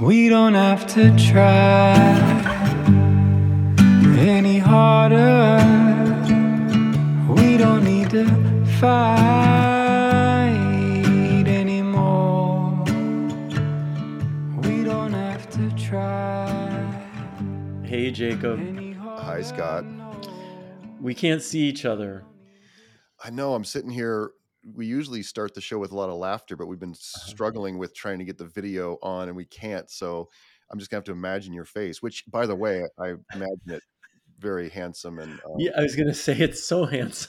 We don't have to try any harder. We don't need to fight anymore. We don't have to try. Hey, Jacob. Hi, Scott. We can't see each other. I know I'm sitting here. We usually start the show with a lot of laughter, but we've been struggling with trying to get the video on and we can't. So I'm just gonna have to imagine your face, which, by the way, I imagine it very handsome and Yeah, I was going to say it's so handsome.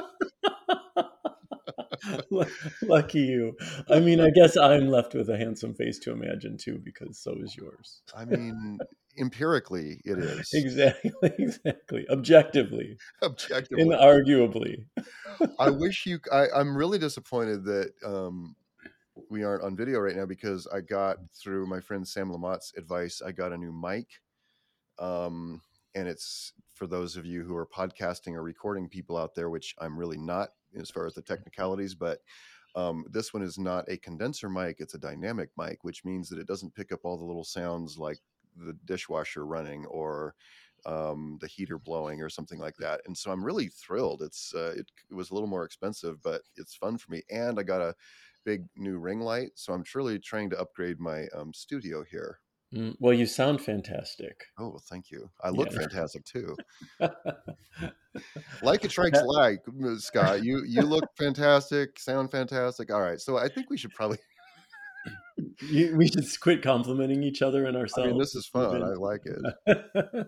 Lucky you. I mean, I guess I'm left with a handsome face to imagine too, because so is yours. I mean, empirically, it is. Exactly. Objectively, Objectively. inarguably. I wish I'm really disappointed that we aren't on video right now, because I got, through my friend Sam Lamott's advice, I got a new mic. And it's for those of you who are podcasting or recording people out there, which I'm really not as far as the technicalities, but this one is not a condenser mic, it's a dynamic mic, which means that it doesn't pick up all the little sounds like the dishwasher running or the heater blowing or something like that. And so I'm really thrilled. It was a little more expensive, but it's fun for me. And I got a big new ring light, so I'm truly trying to upgrade my studio here. Well, you sound fantastic. Oh, well, thank you. I look Yeah. fantastic too. Like it strikes like, Scott. You look fantastic, sound fantastic. All right, so I think we should probably. We should quit complimenting each other and I ourselves. mean, this is fun. I like it.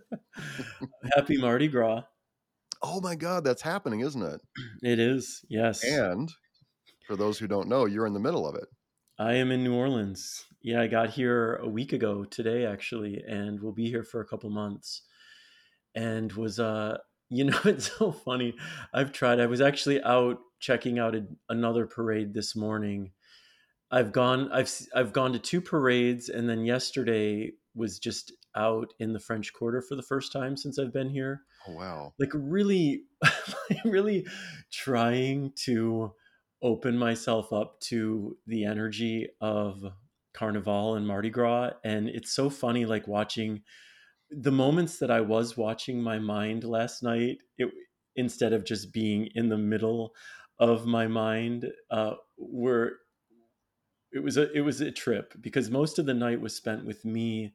Happy Mardi Gras. Oh my God, that's happening, isn't it? It is, yes. And for those who don't know, you're in the middle of it. I am in New Orleans. Yeah, I got here a week ago today, actually, and we'll be here for a couple months. And was, it's so funny. I was actually out checking out another parade this morning. I've gone to two parades, and then yesterday was just out in the French Quarter for the first time since I've been here. Oh wow. Like really, really trying to open myself up to the energy of Carnival and Mardi Gras. And it's so funny, like watching the moments that I was watching my mind last night, instead of just being in the middle of my mind, were it was a trip, because most of the night was spent with me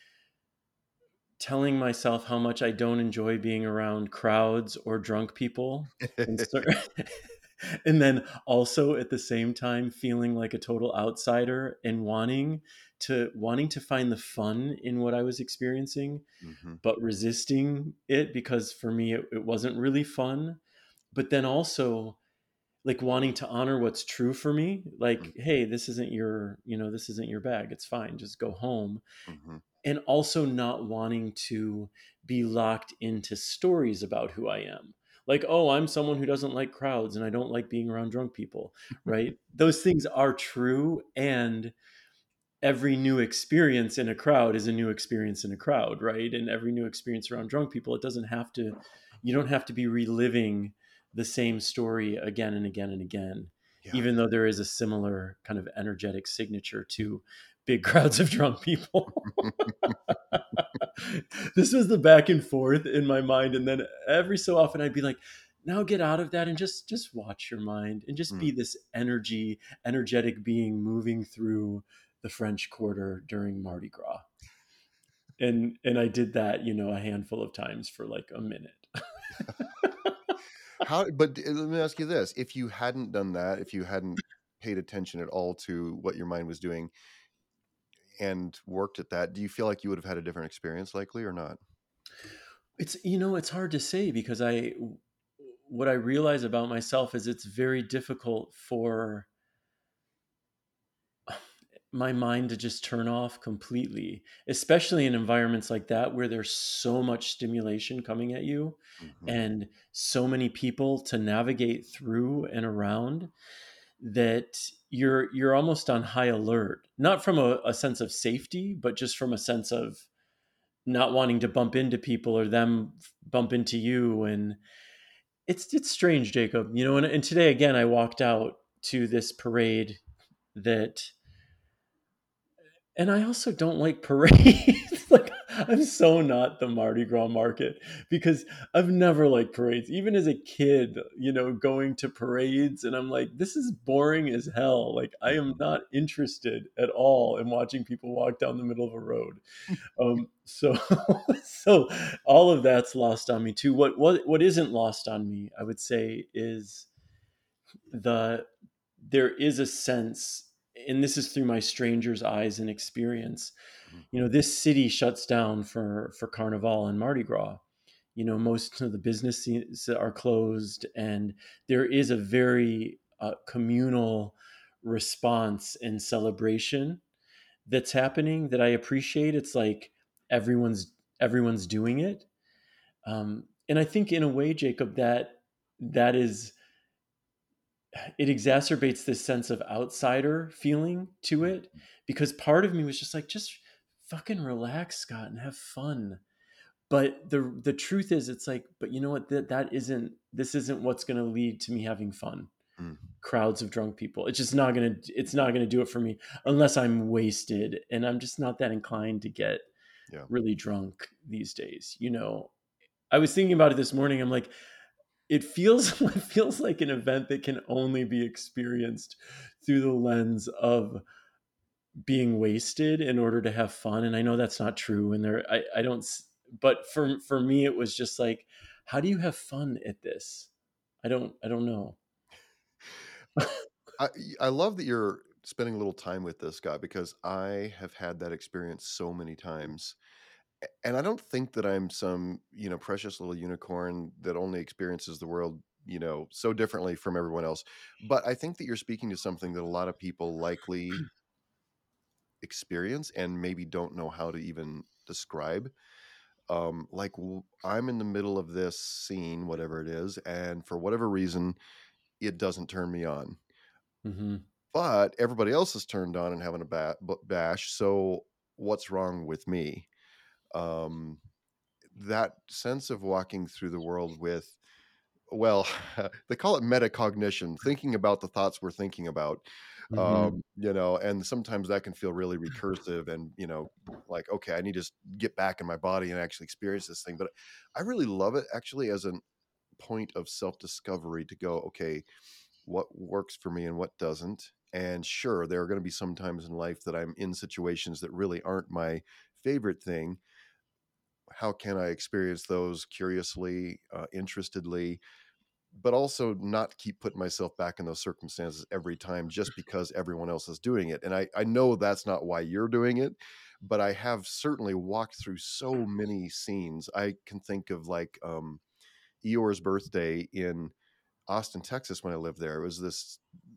telling myself how much I don't enjoy being around crowds or drunk people. And, and then also at the same time feeling like a total outsider and wanting to find the fun in what I was experiencing, but resisting it because for me it wasn't really fun. But then also like wanting to honor what's true for me, like, hey, this isn't your bag, it's fine, just go home. And also not wanting to be locked into stories about who I am. Like, oh, I'm someone who doesn't like crowds and I don't like being around drunk people, right? Those things are true. And every new experience in a crowd is a new experience in a crowd, right? And every new experience around drunk people, you don't have to be reliving the same story again and again and again. Yeah. Even though there is a similar kind of energetic signature to big crowds of drunk people. This was the back and forth in my mind. And then every so often I'd be like, now get out of that and just watch your mind and just be this energetic being moving through the French Quarter during Mardi Gras. And I did that, a handful of times for like a minute. But let me ask you this. If you hadn't done that, if you hadn't paid attention at all to what your mind was doing and worked at that, do you feel like you would have had a different experience likely or not? It's hard to say, because what I realize about myself is it's very difficult for my mind to just turn off completely, especially in environments like that where there's so much stimulation coming at you and so many people to navigate through and around, that you're almost on high alert, not from a sense of safety, but just from a sense of not wanting to bump into people or them bump into you. And it's strange, Jacob, and today again, I walked out to this parade that And I also don't like parades. Like, I'm so not the Mardi Gras market because I've never liked parades. Even as a kid, going to parades, and I'm like, this is boring as hell. Like, I am not interested at all in watching people walk down the middle of a road. So, so all of that's lost on me too. What isn't lost on me, I would say, is the there is a sense, and this is through my stranger's eyes and experience. Mhm. This city shuts down for Carnival and Mardi Gras. Most of the businesses are closed, and there is a very communal response and celebration that's happening that I appreciate. It's like everyone's doing it, and I think in a way, Jacob, that is it exacerbates this sense of outsider feeling to it, because part of me was just like, just fucking relax, Scott, and have fun. But the truth is, it's like, but you know what, this isn't what's going to lead to me having fun. Mm. Crowds of drunk people, it's not going to do it for me unless I'm wasted, and I'm just not that inclined to get Yeah. really drunk these days. I was thinking about it this morning. I'm like, it feels like an event that can only be experienced through the lens of being wasted in order to have fun. And I know that's not true. And I don't, but for me, it was just like, how do you have fun at this? I don't know. I I love that you're spending a little time with this guy because I have had that experience so many times. And I don't think that I'm some, precious little unicorn that only experiences the world, so differently from everyone else. But I think that you're speaking to something that a lot of people likely experience and maybe don't know how to even describe. Like I'm in the middle of this scene, whatever it is, and for whatever reason, it doesn't turn me on. Hmm. But everybody else is turned on and having a bash. So what's wrong with me? Um, that sense of walking through the world with, well, they call it metacognition, thinking about the thoughts we're thinking about. Hmm. And sometimes that can feel really recursive and, like, okay, I need to just get back in my body and actually experience this thing. But I really love it actually as a point of self-discovery to go, okay, what works for me and what doesn't. And sure, there are going to be some times in life that I'm in situations that really aren't my favorite thing. How can I experience those curiously, interestedly, but also not keep putting myself back in those circumstances every time just because everyone else is doing it? And I know that's not why you're doing it, but I have certainly walked through so many scenes. I can think of like Eeyore's birthday in Austin, Texas when I lived there. It was this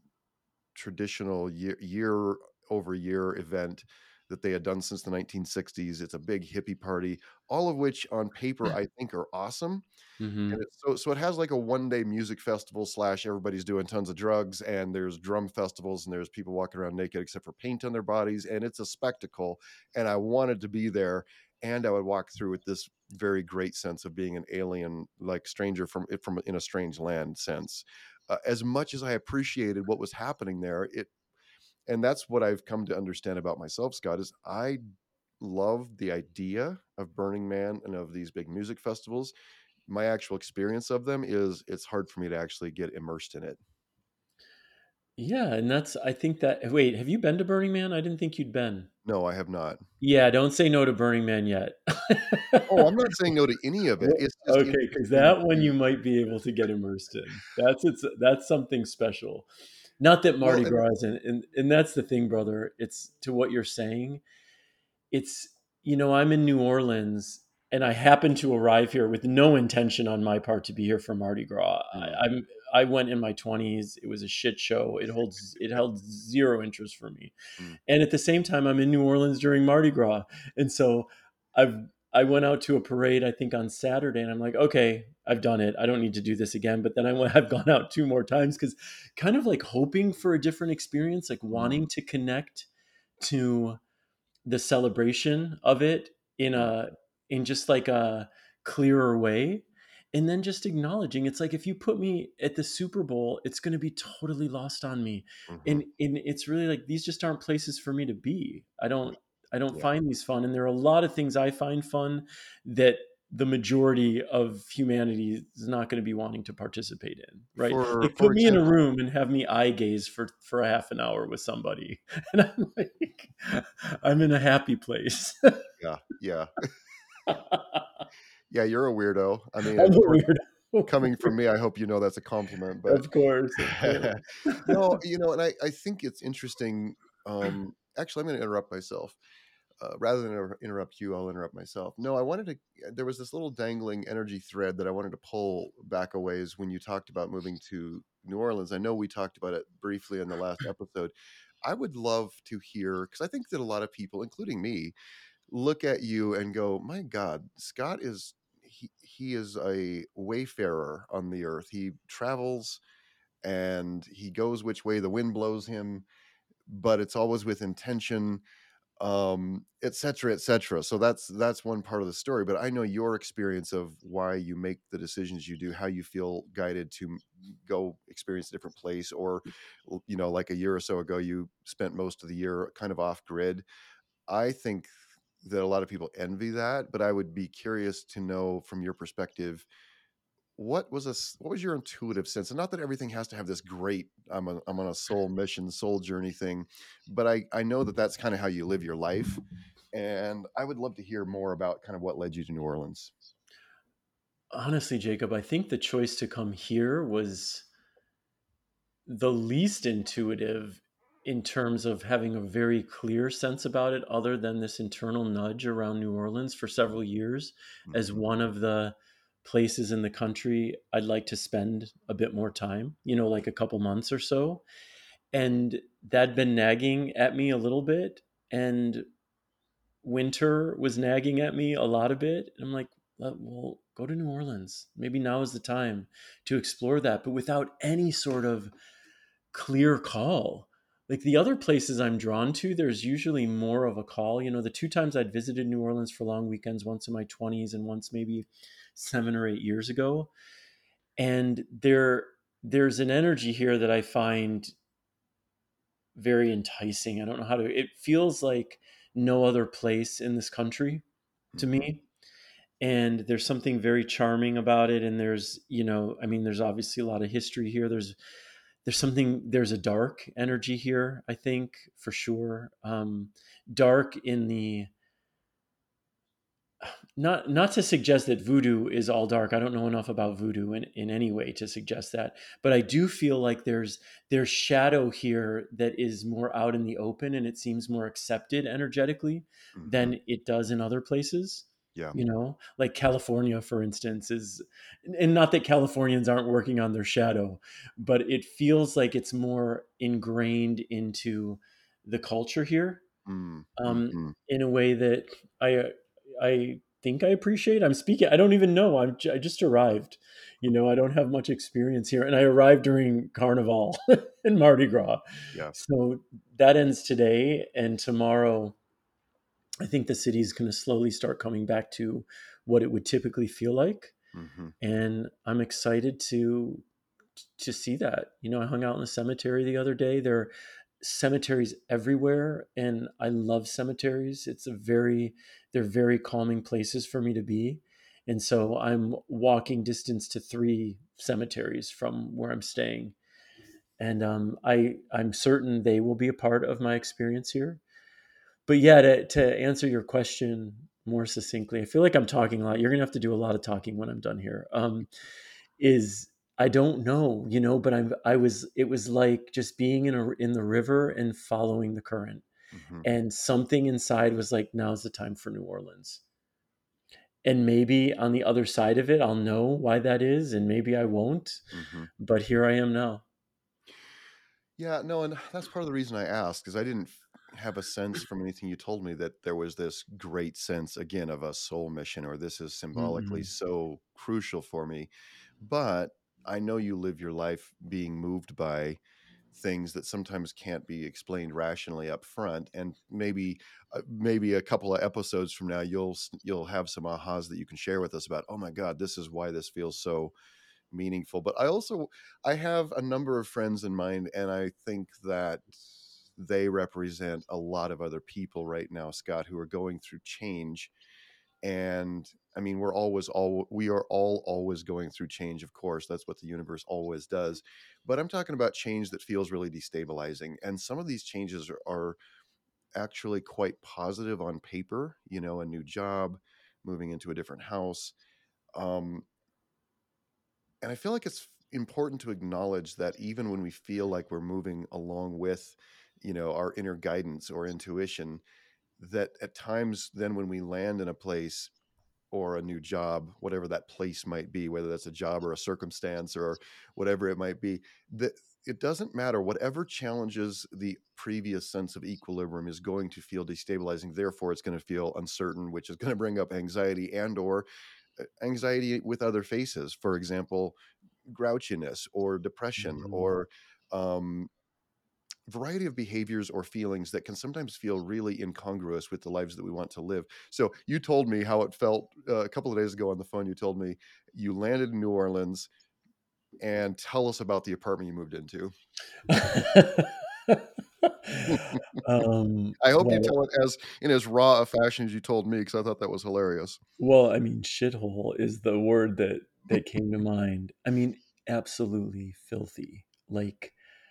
traditional year over year event that they had done since the 1960s. It's a big hippie party, all of which on paper I think are awesome. And Hmm. so it has like a one-day music festival slash everybody's doing tons of drugs, and there's drum festivals, and there's people walking around naked except for paint on their bodies, and it's a spectacle. And I wanted to be there, and I would walk through with this very great sense of being an alien, like stranger from in a strange land sense. As much as I appreciated what was happening there, and that's what I've come to understand about myself, Scott, is I love the idea of Burning Man and of these big music festivals. My actual experience of them is it's hard for me to actually get immersed in it. Yeah, and I think that. Wait, have you been to Burning Man? I didn't think you'd been. No, I have not. Yeah, don't say no to Burning Man yet. Oh, I'm not saying no to any of it. Well, It's just okay, because interesting that one to you might be able to get immersed in. That's something special. Not that well, Mardi and Gras isn't, and that's the thing, brother. It's to what you're saying. It's I'm in New Orleans, and I happen to arrive here with no intention on my part to be here for Mardi Gras. mm, I went in my 20s. It was a shit show. It held zero interest for me. mm, And at the same time, I'm in New Orleans during Mardi Gras, and so I've I went out to a parade, I think, on Saturday, and I'm like, okay, I've done it. I don't need to do this again. But then I've gone out two more times because kind of like hoping for a different experience, like mm, wanting to connect to the celebration of it mm, in just like a clearer way, and then just acknowledging it's like, if you put me at the Super Bowl, it's going to be totally lost on me. mhm. And it's really like, these just aren't places for me to be. I don't I don't Yeah. find these fun. And there are a lot of things I find fun that the majority of humanity is not going to be wanting to participate in, right? Like For put me in a example, room and have me eye gaze for a half an hour with somebody. And I'm like, I'm in a happy place. yeah, yeah, yeah. You're a weirdo. I mean, I'm of a course, weirdo. coming from me, I hope you know that's a compliment. But Of course, of course. no, and I think it's interesting. Actually, I'm going to interrupt myself. Rather than interrupt you, I'll interrupt myself. No, I wanted to. There was this little dangling energy thread that I wanted to pull back a ways when you talked about moving to New Orleans. I know we talked about it briefly in the last episode. I would love to hear, because I think that a lot of people, including me, look at you and go, "My God, Scott is he is a wayfarer on the earth. He travels and he goes which way the wind blows him, but it's always with intention, et cetera, et cetera." So that's one part of the story. But I know your experience of why you make the decisions you do, how you feel guided to go experience a different place, or like a year or so ago, you spent most of the year kind of off grid. I think that a lot of people envy that, but I would be curious to know from your perspective, what was your intuitive sense? And not that everything has to have this great I'm on a soul mission, soul journey thing, but I know that that's kind of how you live your life, and I would love to hear more about kind of what led you to New Orleans. Honestly, Jacob, I think the choice to come here was the least intuitive in terms of having a very clear sense about it, other than this internal nudge around New Orleans for several years as Hmm. one of the places in the country I'd like to spend a bit more time, like a couple months or so. And that'd been nagging at me a little bit. And winter was nagging at me a lot of bit. And I'm like, well, go to New Orleans. Maybe now is the time to explore that, but without any sort of clear call. Like the other places I'm drawn to, there's usually more of a call. The two times I'd visited New Orleans for long weekends, once in my 20s and once maybe 7 or 8 years ago. And there's an energy here that I find very enticing. I don't know how to, it feels like no other place in this country to Hmm. me. And there's something very charming about it. And there's obviously a lot of history here. There's a dark energy here, I think, for sure. Dark in the, not to suggest that voodoo is all dark. I don't know enough about voodoo in any way to suggest that, but I do feel like there's shadow here that is more out in the open, and it seems more accepted energetically Hmm. than it does in other places. Yeah. Like California, for instance, is, and not that Californians aren't working on their shadow, but it feels like it's more ingrained into the culture here, Mm-hmm. in a way that I I think I appreciate. I'm speaking. I don't even know. I just arrived. I don't have much experience here, and I arrived during Carnival and Mardi Gras. Yeah. So that ends today, and tomorrow, I think the city is going to slowly start coming back to what it would typically feel like, Hmm. and I'm excited to see that. I hung out in the cemetery the other day. There are cemeteries everywhere, and I love cemeteries. They're very calming places for me to be. And so I'm walking distance to 3 cemeteries from where I'm staying. And I'm certain they will be a part of my experience here. But yeah, to answer your question more succinctly, I feel like I'm talking a lot. You're gonna have to do a lot of talking when I'm done here. Is I don't know, but it was like just being in the river and following the current. Hmm. And something inside was like, now's the time for New Orleans. And maybe on the other side of it, I'll know why that is, and maybe I won't. Hmm. But here I am now. Yeah, no, and that's part of the reason I asked, because I didn't have a sense from anything you told me that there was this great sense, again, of a soul mission, or this is symbolically Mm-mm. so crucial for me. But I know you live your life being moved by things that sometimes can't be explained rationally up front, and maybe a couple of episodes from now you'll have some ahas that you can share with us about, oh my God, this is why this feels so meaningful. But I have a number of friends in mind, and I think that they represent a lot of other people right now, Scott, who are going through change. And I mean, we are all always going through change, of course. That's what the universe always does. But I'm talking about change that feels really destabilizing. And some of these changes are actually quite positive on paper, a new job, moving into a different house. Um, and I feel like it's important to acknowledge that even when we feel like we're moving along with, our inner guidance or intuition, that at times then when we land in a place or a new job, whatever that place might be, whether that's a job or a circumstance or whatever it might be, that it doesn't matter. Whatever challenges the previous sense of equilibrium is going to feel destabilizing. Therefore, it's going to feel uncertain, which is going to bring up anxiety and or anxiety with other faces. For example, grouchiness or depression Mhm. or um, variety of behaviors or feelings that can sometimes feel really incongruous with the lives that we want to live. So you told me how it felt a couple of days ago on the phone. You told me you landed in New Orleans, and tell us about the apartment you moved into. I hope you Well, tell it as in as raw a fashion as you told me, because I thought that was hilarious. I mean, shithole is the word that came to mind. I mean, absolutely filthy, like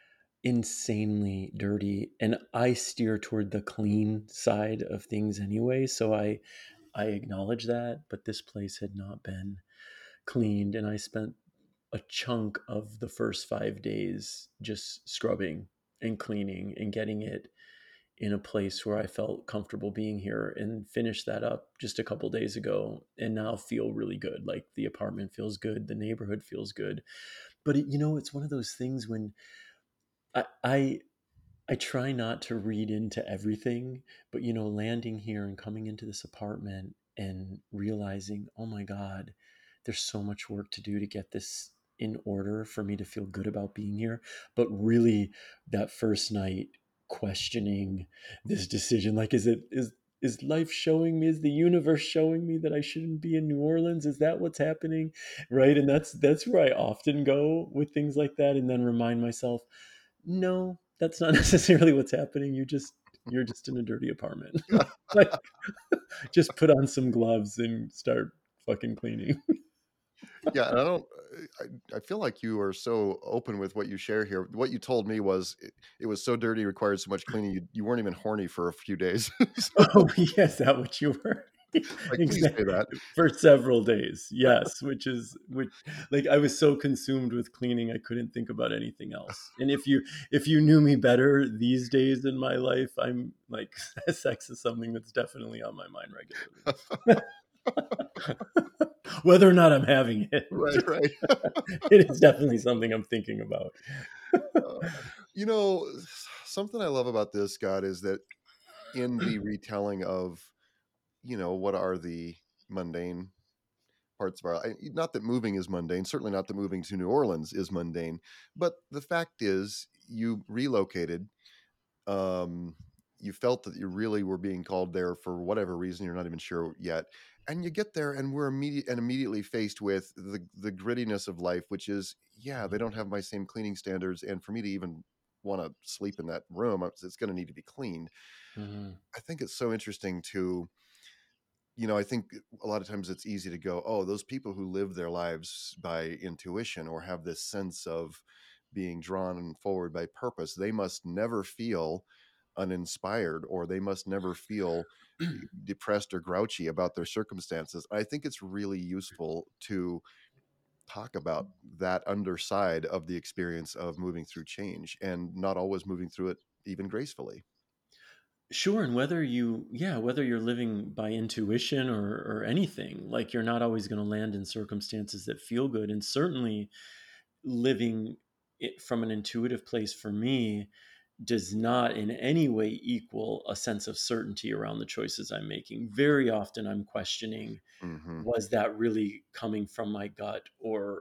insanely dirty. And I steer toward the clean side of things anyway, so I acknowledge that. But this place had not been cleaned, and I spent a chunk of the first 5 days just scrubbing and cleaning and getting it in a place where I felt comfortable being here, and finished that up just a couple days ago, and now feel really good. Like the apartment feels good, the neighborhood feels good. But it's one of those things when I, I I try not to read into everything, but landing here and coming into this apartment and realizing, oh my God, there's so much work to do to get this in order for me to feel good about being here. But really, that first night, questioning this decision, like, is life showing me, is the universe showing me that I shouldn't be in New Orleans? Is that what's happening? Right. And that's where I often go with things like that, and then remind myself, no, that's not necessarily what's happening. You're just in a dirty apartment. Like, just put on some gloves and start fucking cleaning. Yeah, and I don't. I feel like you are so open with what you share here. What you told me was it was so dirty, required so much cleaning. You weren't even horny for a few days. So, Oh, yes, that what you were? like, please say Exactly. that. For several days. Yes, which like I was so consumed with cleaning I couldn't think about anything else. And if you knew me better these days in my life, I'm like sex is something that's definitely on my mind regularly. Whether or not I'm having it, Right, right. it is definitely something I'm thinking about. Uh, you know, something I love about this, Scott, is that in the retelling of, what are the mundane parts of not that moving is mundane, certainly not that moving to New Orleans is mundane, but the fact is you relocated. Um, you felt that you really were being called there for whatever reason, you're not even sure yet. And you get there and we're immediately faced with the grittiness of life, which is, yeah, they don't have my same cleaning standards. And for me to even want to sleep in that room, it's going to need to be cleaned. Mhm. I think it's so interesting to, I think a lot of times it's easy to go, oh, those people who live their lives by intuition or have this sense of being drawn forward by purpose, they must never feel uninspired or they must never feel depressed or grouchy about their circumstances. I think it's really useful to talk about that underside of the experience of moving through change and not always moving through it even gracefully. Sure, and whether you're living by intuition or anything, like you're not always going to land in circumstances that feel good, and certainly living it from an intuitive place for me does not in any way equal a sense of certainty around the choices I'm making. Very often I'm questioning, Hmm. was that really coming from my gut, or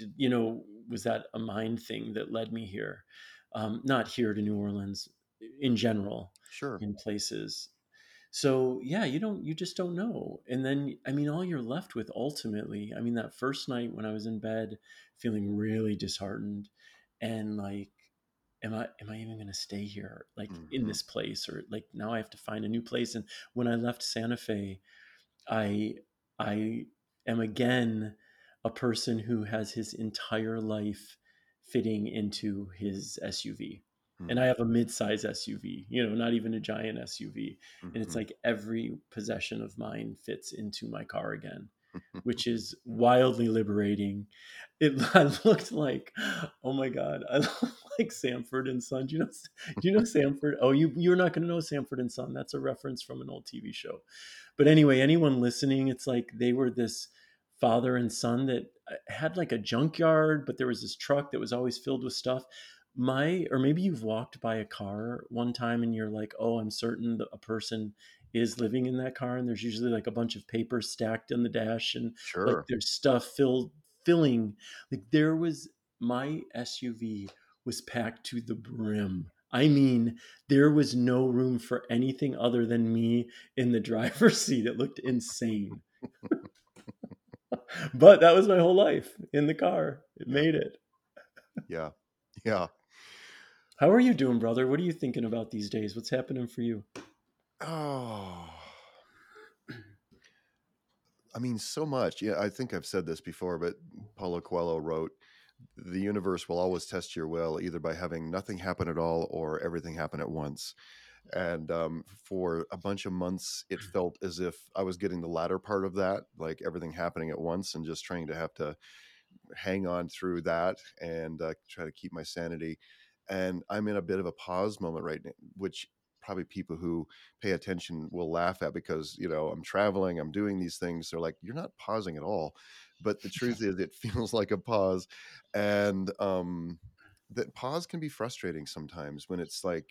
was that a mind thing that led me here? Not here to New Orleans, in general, Sure. in places. So yeah, you just don't know. And then, I mean, all you're left with ultimately, I mean, that first night when I was in bed feeling really disheartened and like am I even going to stay here, like in Hmm. this place, or like now I have to find a new place. And when I left Santa Fe, I I am again a person who has his entire life fitting into his SUV. And I have a mid-size SUV, not even a giant SUV. And it's Hmm. like every possession of mine fits into my car again, which is wildly liberating. I looked like, oh my God, I look like Sanford and Son. Do you know Sanford? Oh, you're not going to know Sanford and Son. That's a reference from an old TV show. But anyway, anyone listening, it's like they were this father and son that had like a junkyard, but there was this truck that was always filled with stuff. Or maybe you've walked by a car one time and you're like, oh, I'm certain that a person is living in that car. And there's usually like a bunch of papers stacked in the dash, and like Sure. there's stuff filling. Like my SUV was packed to the brim. I mean, there was no room for anything other than me in the driver's seat. It looked insane. But that was my whole life in the car. It Yeah. made it. Yeah. Yeah. How are you doing, brother? What are you thinking about these days? What's happening for you? Oh, I mean, so much. Yeah, I think I've said this before, but Paulo Coelho wrote, "The universe will always test your will, either by having nothing happen at all or everything happen at once." And for a bunch of months, it felt as if I was getting the latter part of that, like everything happening at once, and just trying to have to hang on through that and try to keep my sanity. And I'm in a bit of a pause moment right now, which probably people who pay attention will laugh at, because I'm traveling, I'm doing these things. They're like, "You're not pausing at all," but the truth is, it feels like a pause. And that pause can be frustrating sometimes when it's like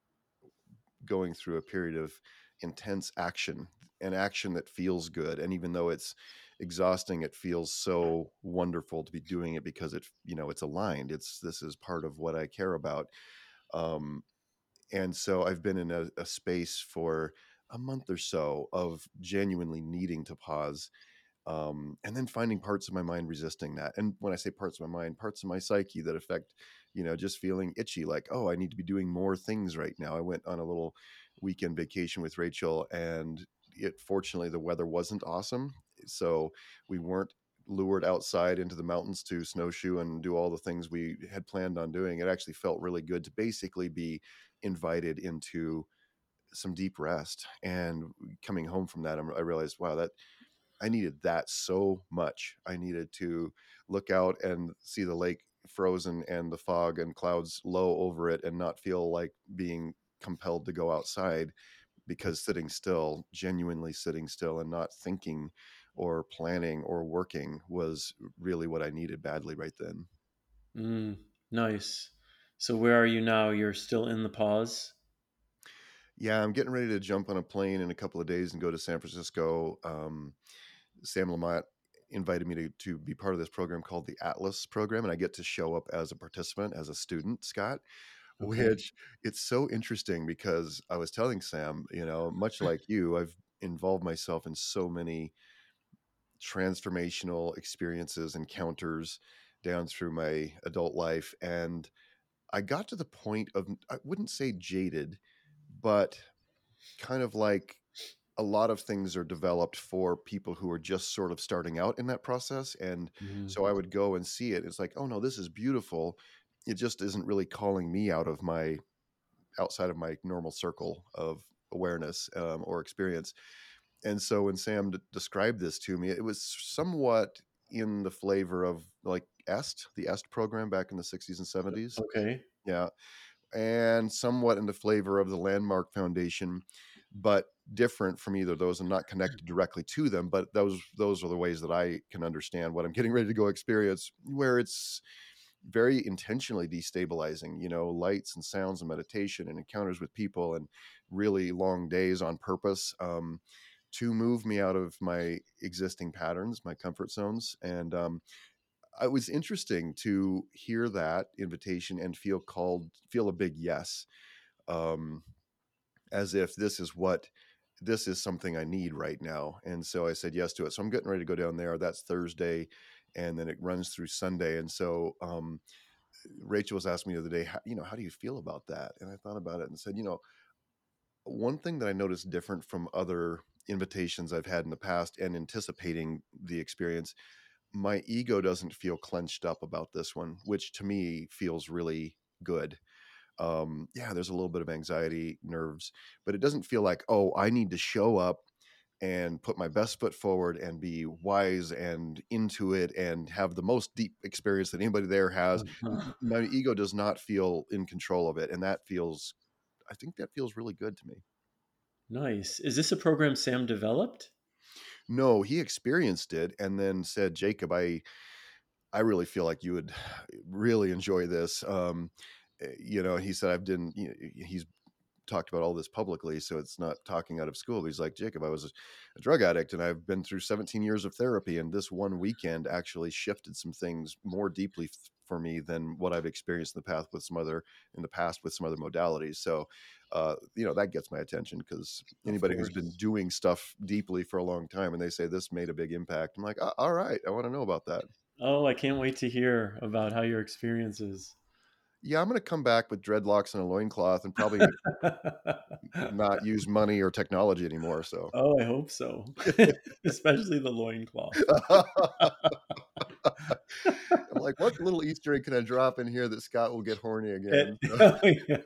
going through a period of intense action, an action that feels good, and even though it's exhausting, it feels so wonderful to be doing it, because it's aligned. This is part of what I care about. um and so I've been in a space for a month or so of genuinely needing to pause, and then finding parts of my mind resisting that. And when I say parts of my mind, parts of my psyche that affect, just feeling itchy, like, oh, I need to be doing more things right now. I went on a little weekend vacation with Rachel, and fortunately the weather wasn't awesome, so we weren't lured outside into the mountains to snowshoe and do all the things we had planned on doing. It actually felt really good to basically be invited into some deep rest. And coming home from that, I realized, wow, that I needed that so much. I needed to look out and see the lake frozen and the fog and clouds low over it, and not feel like being compelled to go outside, because sitting still, genuinely sitting still and not thinking or planning or working, was really what I needed badly right then. Mm, nice. So where are you now? You're still in the pause? Yeah, I'm getting ready to jump on a plane in a couple of days and go to San Francisco. Sam Lamont invited me to be part of this program called the Atlas program, and I get to show up as a participant, as a student, Scott. Okay. Which, it's so interesting, because I was telling Sam, much like you, I've involved myself in so many transformational experiences, encounters down through my adult life, and I got to the point of, I wouldn't say jaded, but kind of like, a lot of things are developed for people who are just sort of starting out in that process. And Mm, so I would go and see it. It's like, oh no, this is beautiful. It just isn't really calling me outside of my normal circle of awareness, or experience. And so when Sam described this to me, it was somewhat in the flavor of like the EST program back in the 60s and 70s. okay. Yeah. And somewhat in the flavor of the Landmark Foundation, but different from either of those, and not connected directly to them. But those are the ways that I can understand what I'm getting ready to go experience, where it's very intentionally destabilizing, lights and sounds and meditation and encounters with people and really long days on purpose, to move me out of my existing patterns, my comfort zones. And it was interesting to hear that invitation and feel a big yes, um, as if this is something I need right now. And so I said yes to it. So I'm getting ready to go down there. That's Thursday, and then it runs through Sunday. And so Rachel was asking me the other day, how do you feel about that? And I thought about it and said, one thing that I noticed different from other invitations I've had in the past and anticipating the experience, my ego doesn't feel clenched up about this one, which to me feels really good. Yeah, there's a little bit of anxiety, nerves, but it doesn't feel like, oh, I need to show up and put my best foot forward and be wise and into it and have the most deep experience that anybody there has. Uh-huh. My ego does not feel in control of it. And I think that feels really good to me. Nice. Is this a program Sam developed? No, he experienced it and then said, Jacob, I really feel like you would really enjoy this. He said, he's talked about all this publicly, so it's not talking out of school. He's like, Jacob, I was a drug addict and I've been through 17 years of therapy. And this one weekend actually shifted some things more deeply for me than what I've experienced in the past with some other modalities. So, that gets my attention because Of anybody who's been course. doing stuff deeply for a long time and they say this made a big impact, I'm like, all right, I want to know about that. Oh, I can't wait to hear about how your experience is. Yeah, I'm going to come back with dreadlocks and a loincloth and probably not use money or technology anymore. So, Oh, I hope so. Especially the loincloth. I'm like, what little Easter egg can I drop in here that Scott will get horny again? Oh, yeah.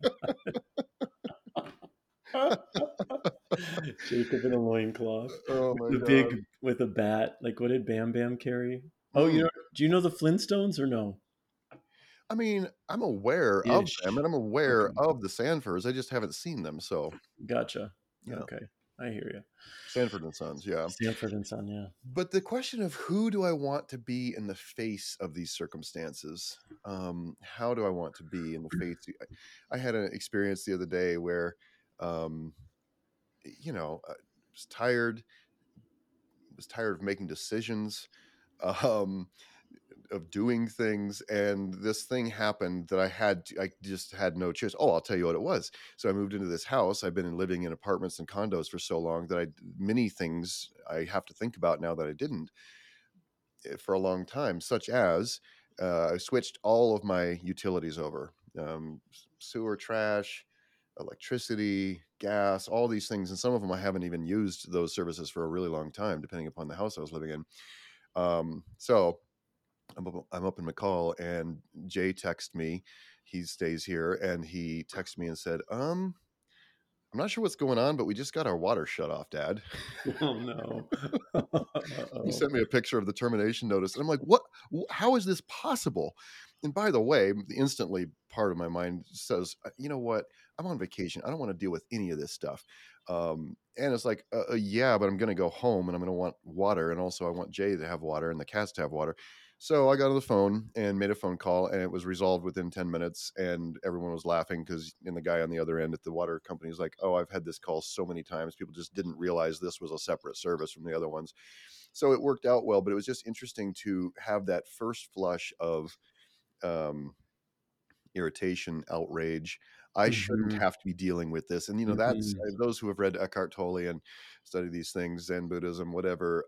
Jacob in a loincloth Oh with my a God. big with a bat. Like what did Bam Bam carry? Oh, Mm. do you know the Flintstones or no? I mean, I'm aware of them Ish. and I'm aware Okay, of the Sanfords. I just haven't seen them. So, gotcha. yeah, Okay, I hear you. Sanford and Sons. Yeah. Sanford and Son, yeah. But the question of who do I want to be in the face of these circumstances? How do I want to be in the face? I had an experience the other day where, um, I was tired of making decisions, um, of doing things, and this thing happened that I just had no choice. Oh, I'll tell you what it was. So I moved into this house. I've been living in apartments and condos for so long that many things I have to think about now that I didn't for a long time, such as I switched all of my utilities over, sewer, trash, electricity, gas, all these things. And some of them I haven't even used those services for a really long time, depending upon the house I was living in. So I'm up in McCall and Jay texted me. He stays here and he texted me and said, I'm not sure what's going on, but we just got our water shut off, Dad. Oh no. He Uh-oh. sent me a picture of the termination notice. And I'm like, what? How is this possible? And by the way, instantly part of my mind says, you know what? I'm on vacation. I don't want to deal with any of this stuff. And it's like, yeah, but I'm going to go home and I'm going to want water. And also I want Jay to have water and the cats to have water. So I got on the phone and made a phone call and it was resolved within 10 minutes and everyone was laughing because the guy on the other end at the water company is like, oh, I've had this call so many times. People just didn't realize this was a separate service from the other ones. So it worked out well, but it was just interesting to have that first flush of um, irritation, outrage. I shouldn't Mhm, have to be dealing with this. And, that's mhm. those who have read Eckhart Tolle and study these things, Zen Buddhism, whatever.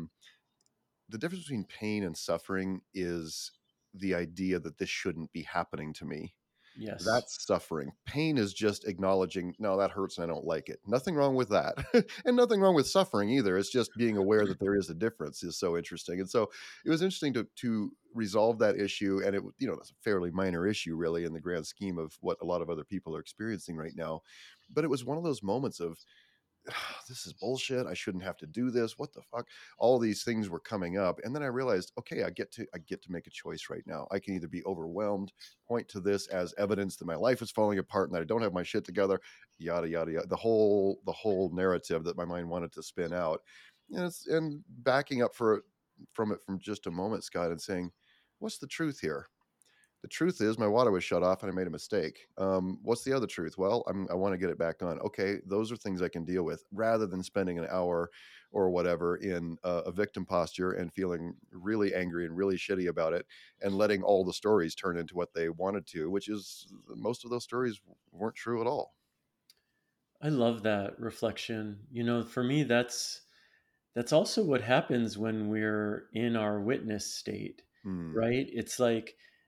The difference between pain and suffering is the idea that this shouldn't be happening to me. Yes. That's suffering. Pain is just acknowledging, no, that hurts and I don't like it. Nothing wrong with that. And nothing wrong with suffering either. It's just being aware that there is a difference is so interesting. And so it was interesting to resolve that issue. And it's a fairly minor issue really in the grand scheme of what a lot of other people are experiencing right now. But it was one of those moments of, this is bullshit. I shouldn't have to do this. What the fuck? All these things were coming up. And then I realized, okay, I get to make a choice right now. I can either be overwhelmed, point to this as evidence that my life is falling apart and that I don't have my shit together, yada, yada, yada. The whole narrative that my mind wanted to spin out. And backing up from it from just a moment, Scott, and saying, what's the truth here? The truth is my water was shut off and I made a mistake. What's the other truth? Well, I want to get it back on. Okay, those are things I can deal with rather than spending an hour or whatever in a victim posture and feeling really angry and really shitty about it and letting all the stories turn into what they wanted to, which is most of those stories weren't true at all. I love that reflection. For me, that's also what happens when we're in our witness state, Hmm. right? It's like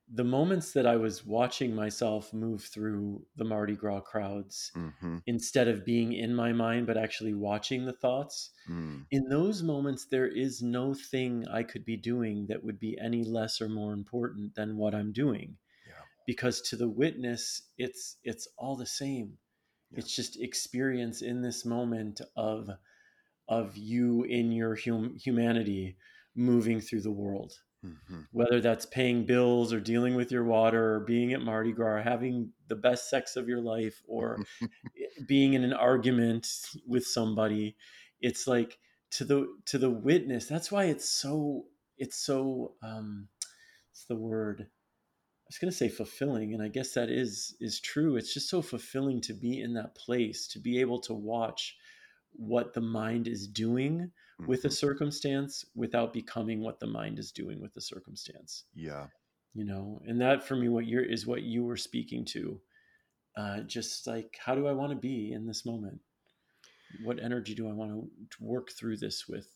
the moments that I was watching myself move through the Mardi Gras crowds, Mm-hmm. instead of being in my mind, but actually watching the thoughts, Mm. in those moments, there is no thing I could be doing that would be any less or more important than what I'm doing. Yeah. Because to the witness, it's all the same. Yeah. It's just experience in this moment of you in your humanity moving through the world, Mm-hmm. whether that's paying bills or dealing with your water or being at Mardi Gras or having the best sex of your life or being in an argument with somebody. It's like to the witness. That's why it's so it's the word. I was going to say fulfilling, and I guess that is true. It's just so fulfilling to be in that place, to be able to watch what the mind is doing with a Mm-hmm. circumstance without becoming what the mind is doing with the circumstance. Yeah. And that for me, what you were speaking to. Just like, how do I want to be in this moment? What energy do I want to work through this with?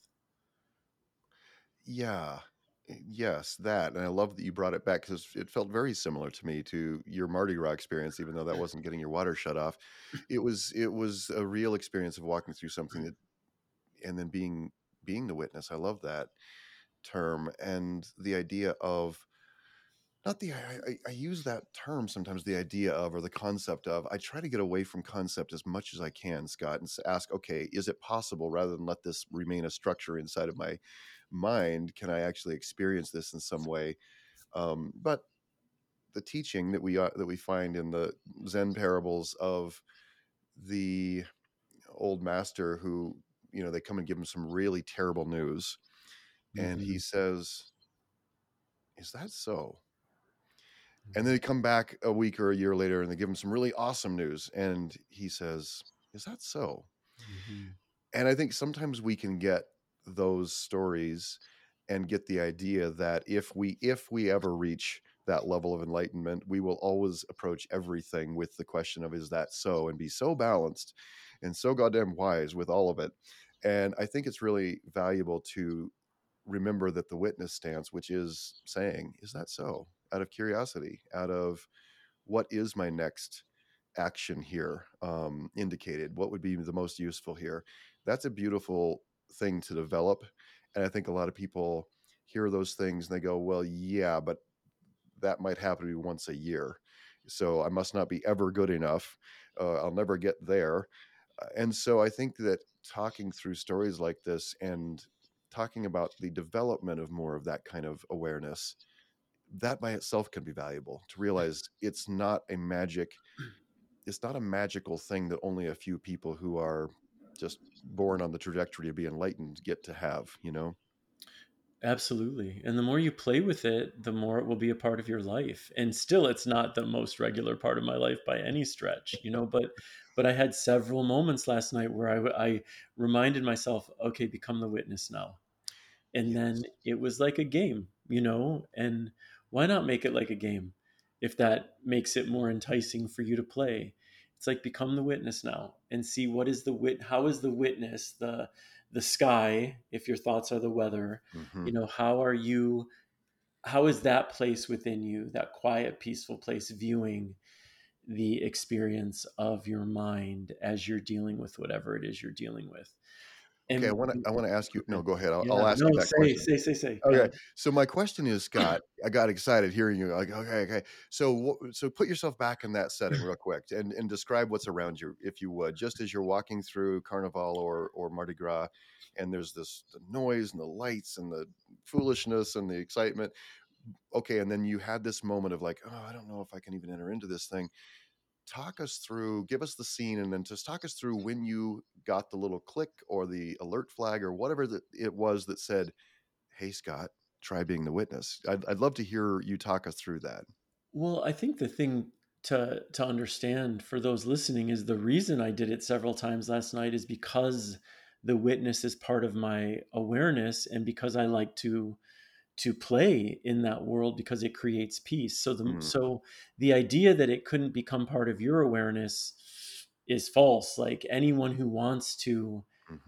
Yeah. Yes, that. And I love that you brought it back because it felt very similar to me to your Mardi Gras experience, even though that wasn't getting your water shut off. It was a real experience of walking through something that and then being the witness. I love that term and the idea of not the I use that term sometimes, the idea of or the concept of. I try to get away from concept as much as I can, Scott, and ask, okay, is it possible rather than let this remain a structure inside of my mind? Can I actually experience this in some way? But the teaching that we find in the Zen parables of the old master who, they come and give him some really terrible news, and he Mm-hmm. says, "Is that so?" And then they come back a week or a year later and they give him some really awesome news. And he says, "Is that so?" Mm-hmm. And I think sometimes we can get those stories and get the idea that if we ever reach that level of enlightenment, we will always approach everything with the question of, is that so? And be so balanced and so goddamn wise with all of it. And I think it's really valuable to remember that the witness stance, which is saying, is that so? Out of curiosity, out of what is my next action here, indicated, what would be the most useful here. That's a beautiful thing to develop. And I think a lot of people hear those things and they go, well, yeah, but that might happen to me once a year. So I must not be ever good enough. I'll never get there. And so I think that talking through stories like this and talking about the development of more of that kind of awareness, that by itself can be valuable to realize it's not a magical thing that only a few people who are just born on the trajectory to be enlightened get to have. Absolutely. And the more you play with it, the more it will be a part of your life. And still, it's not the most regular part of my life by any stretch. But I had several moments last night where I reminded myself, okay, become the witness now. And then Yes. it was like a game. And why not make it like a game if that makes it more enticing for you to play? It's like, become the witness now and see how is the witness, the sky, if your thoughts are the weather. Hmm. How is that place within you, that quiet, peaceful place, viewing the experience of your mind as you're dealing with whatever it is you're dealing with? Okay, I And want to I want to ask you. No, go ahead. I'll yeah, ask no, you that say, question. say, say, say. Go Okay, ahead. so my question is, Scott, I got excited hearing you. Like, okay. So put yourself back in that setting real quick and describe what's around you, if you would, just as you're walking through Carnival or Mardi Gras, and there's the noise and the lights and the foolishness and the excitement. Okay, and then you had this moment of like, oh, I don't know if I can even enter into this thing. Talk us through, give us the scene, and then just talk us through when you got the little click or the alert flag or whatever that it was that said, "Hey, Scott, try being the witness." I'd love to hear you talk us through that. Well, I think the thing to understand for those listening is the reason I did it several times last night is because the witness is part of my awareness, and because I like to play in that world because it creates peace. Mm, So the idea that it couldn't become part of your awareness is false. Like, anyone who wants to hmm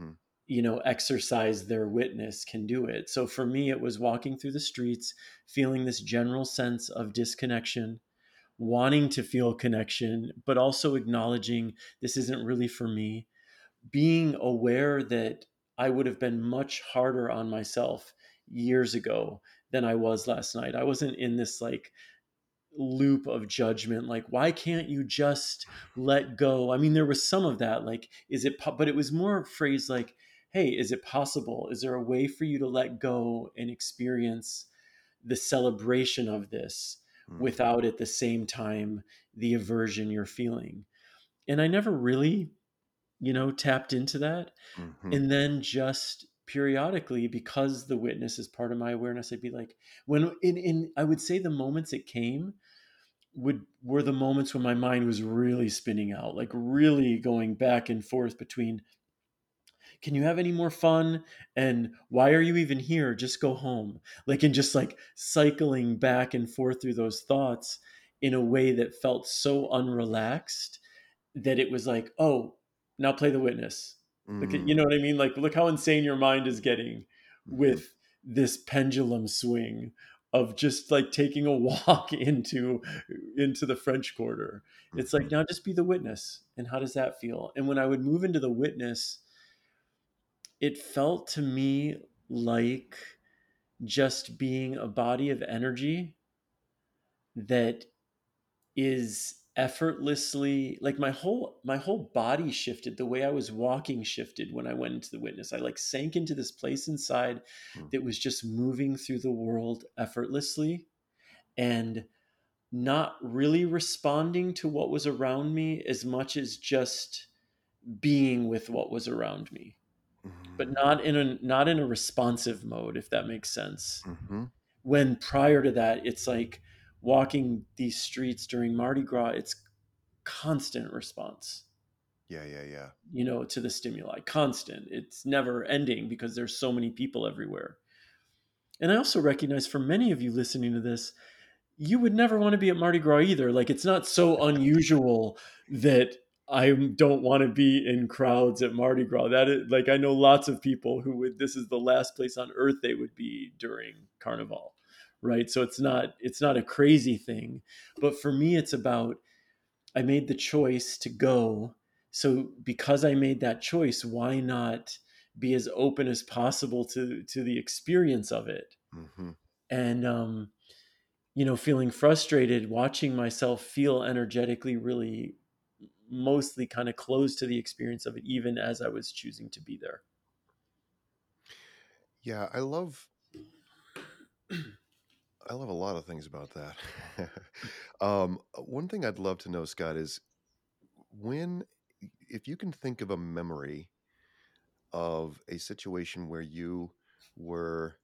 exercise their witness can do it. So for me, it was walking through the streets, feeling this general sense of disconnection, wanting to feel connection, but also acknowledging this isn't really for me, being aware that I would have been much harder on myself years ago than I was last night. I wasn't in this like loop of judgment, like why can't you just let go? I mean, there was some of that, like but it was more phrased like, hey, is it possible, is there a way for you to let go and experience the celebration of this Mm-hmm. without at the same time the aversion you're feeling? And I never really tapped into that. Mm-hmm. And then just periodically, because the witness is part of my awareness, I'd be like, when in I would say the moments it came were the moments when my mind was really spinning out, like really going back and forth between, can you have any more fun, and why are you even here, just go home, like, and just like cycling back and forth through those thoughts in a way that felt so unrelaxed that it was like, oh, now play the witness. Look at, you know what I mean? Like, look how insane your mind is getting Mm-hmm. with this pendulum swing of just like taking a walk into the French Quarter. It's Mm-hmm. like, now just be the witness. And how does that feel? And when I would move into the witness, it felt to me like just being a body of energy that is effortlessly, like, my whole body shifted, the way I was walking shifted when I went into the witness. I like sank into this place inside that was just moving through the world effortlessly, and not really responding to what was around me as much as just being with what was around me, but not in a responsive mode, if that makes sense. Mm-hmm. When prior to that, it's like walking these streets during Mardi Gras, it's constant response, Yeah, yeah, yeah. to the stimuli, constant, it's never ending because there's so many people everywhere. And I also recognize, for many of you listening to this, you would never want to be at Mardi Gras either. Like, it's not so unusual that I don't want to be in crowds at Mardi Gras. That is, like, I know lots of people who would, this is the last place on earth they would be during Carnival, right? So it's not a crazy thing, but for me, it's about, I made the choice to go. So because I made that choice, why not be as open as possible to the experience of it? Mm-hmm. And feeling frustrated, watching myself feel energetically really mostly kind of close to the experience of it, even as I was choosing to be there. Yeah, I love a lot of things about that. One thing I'd love to know, Scott, is when, if you can think of a memory of a situation where were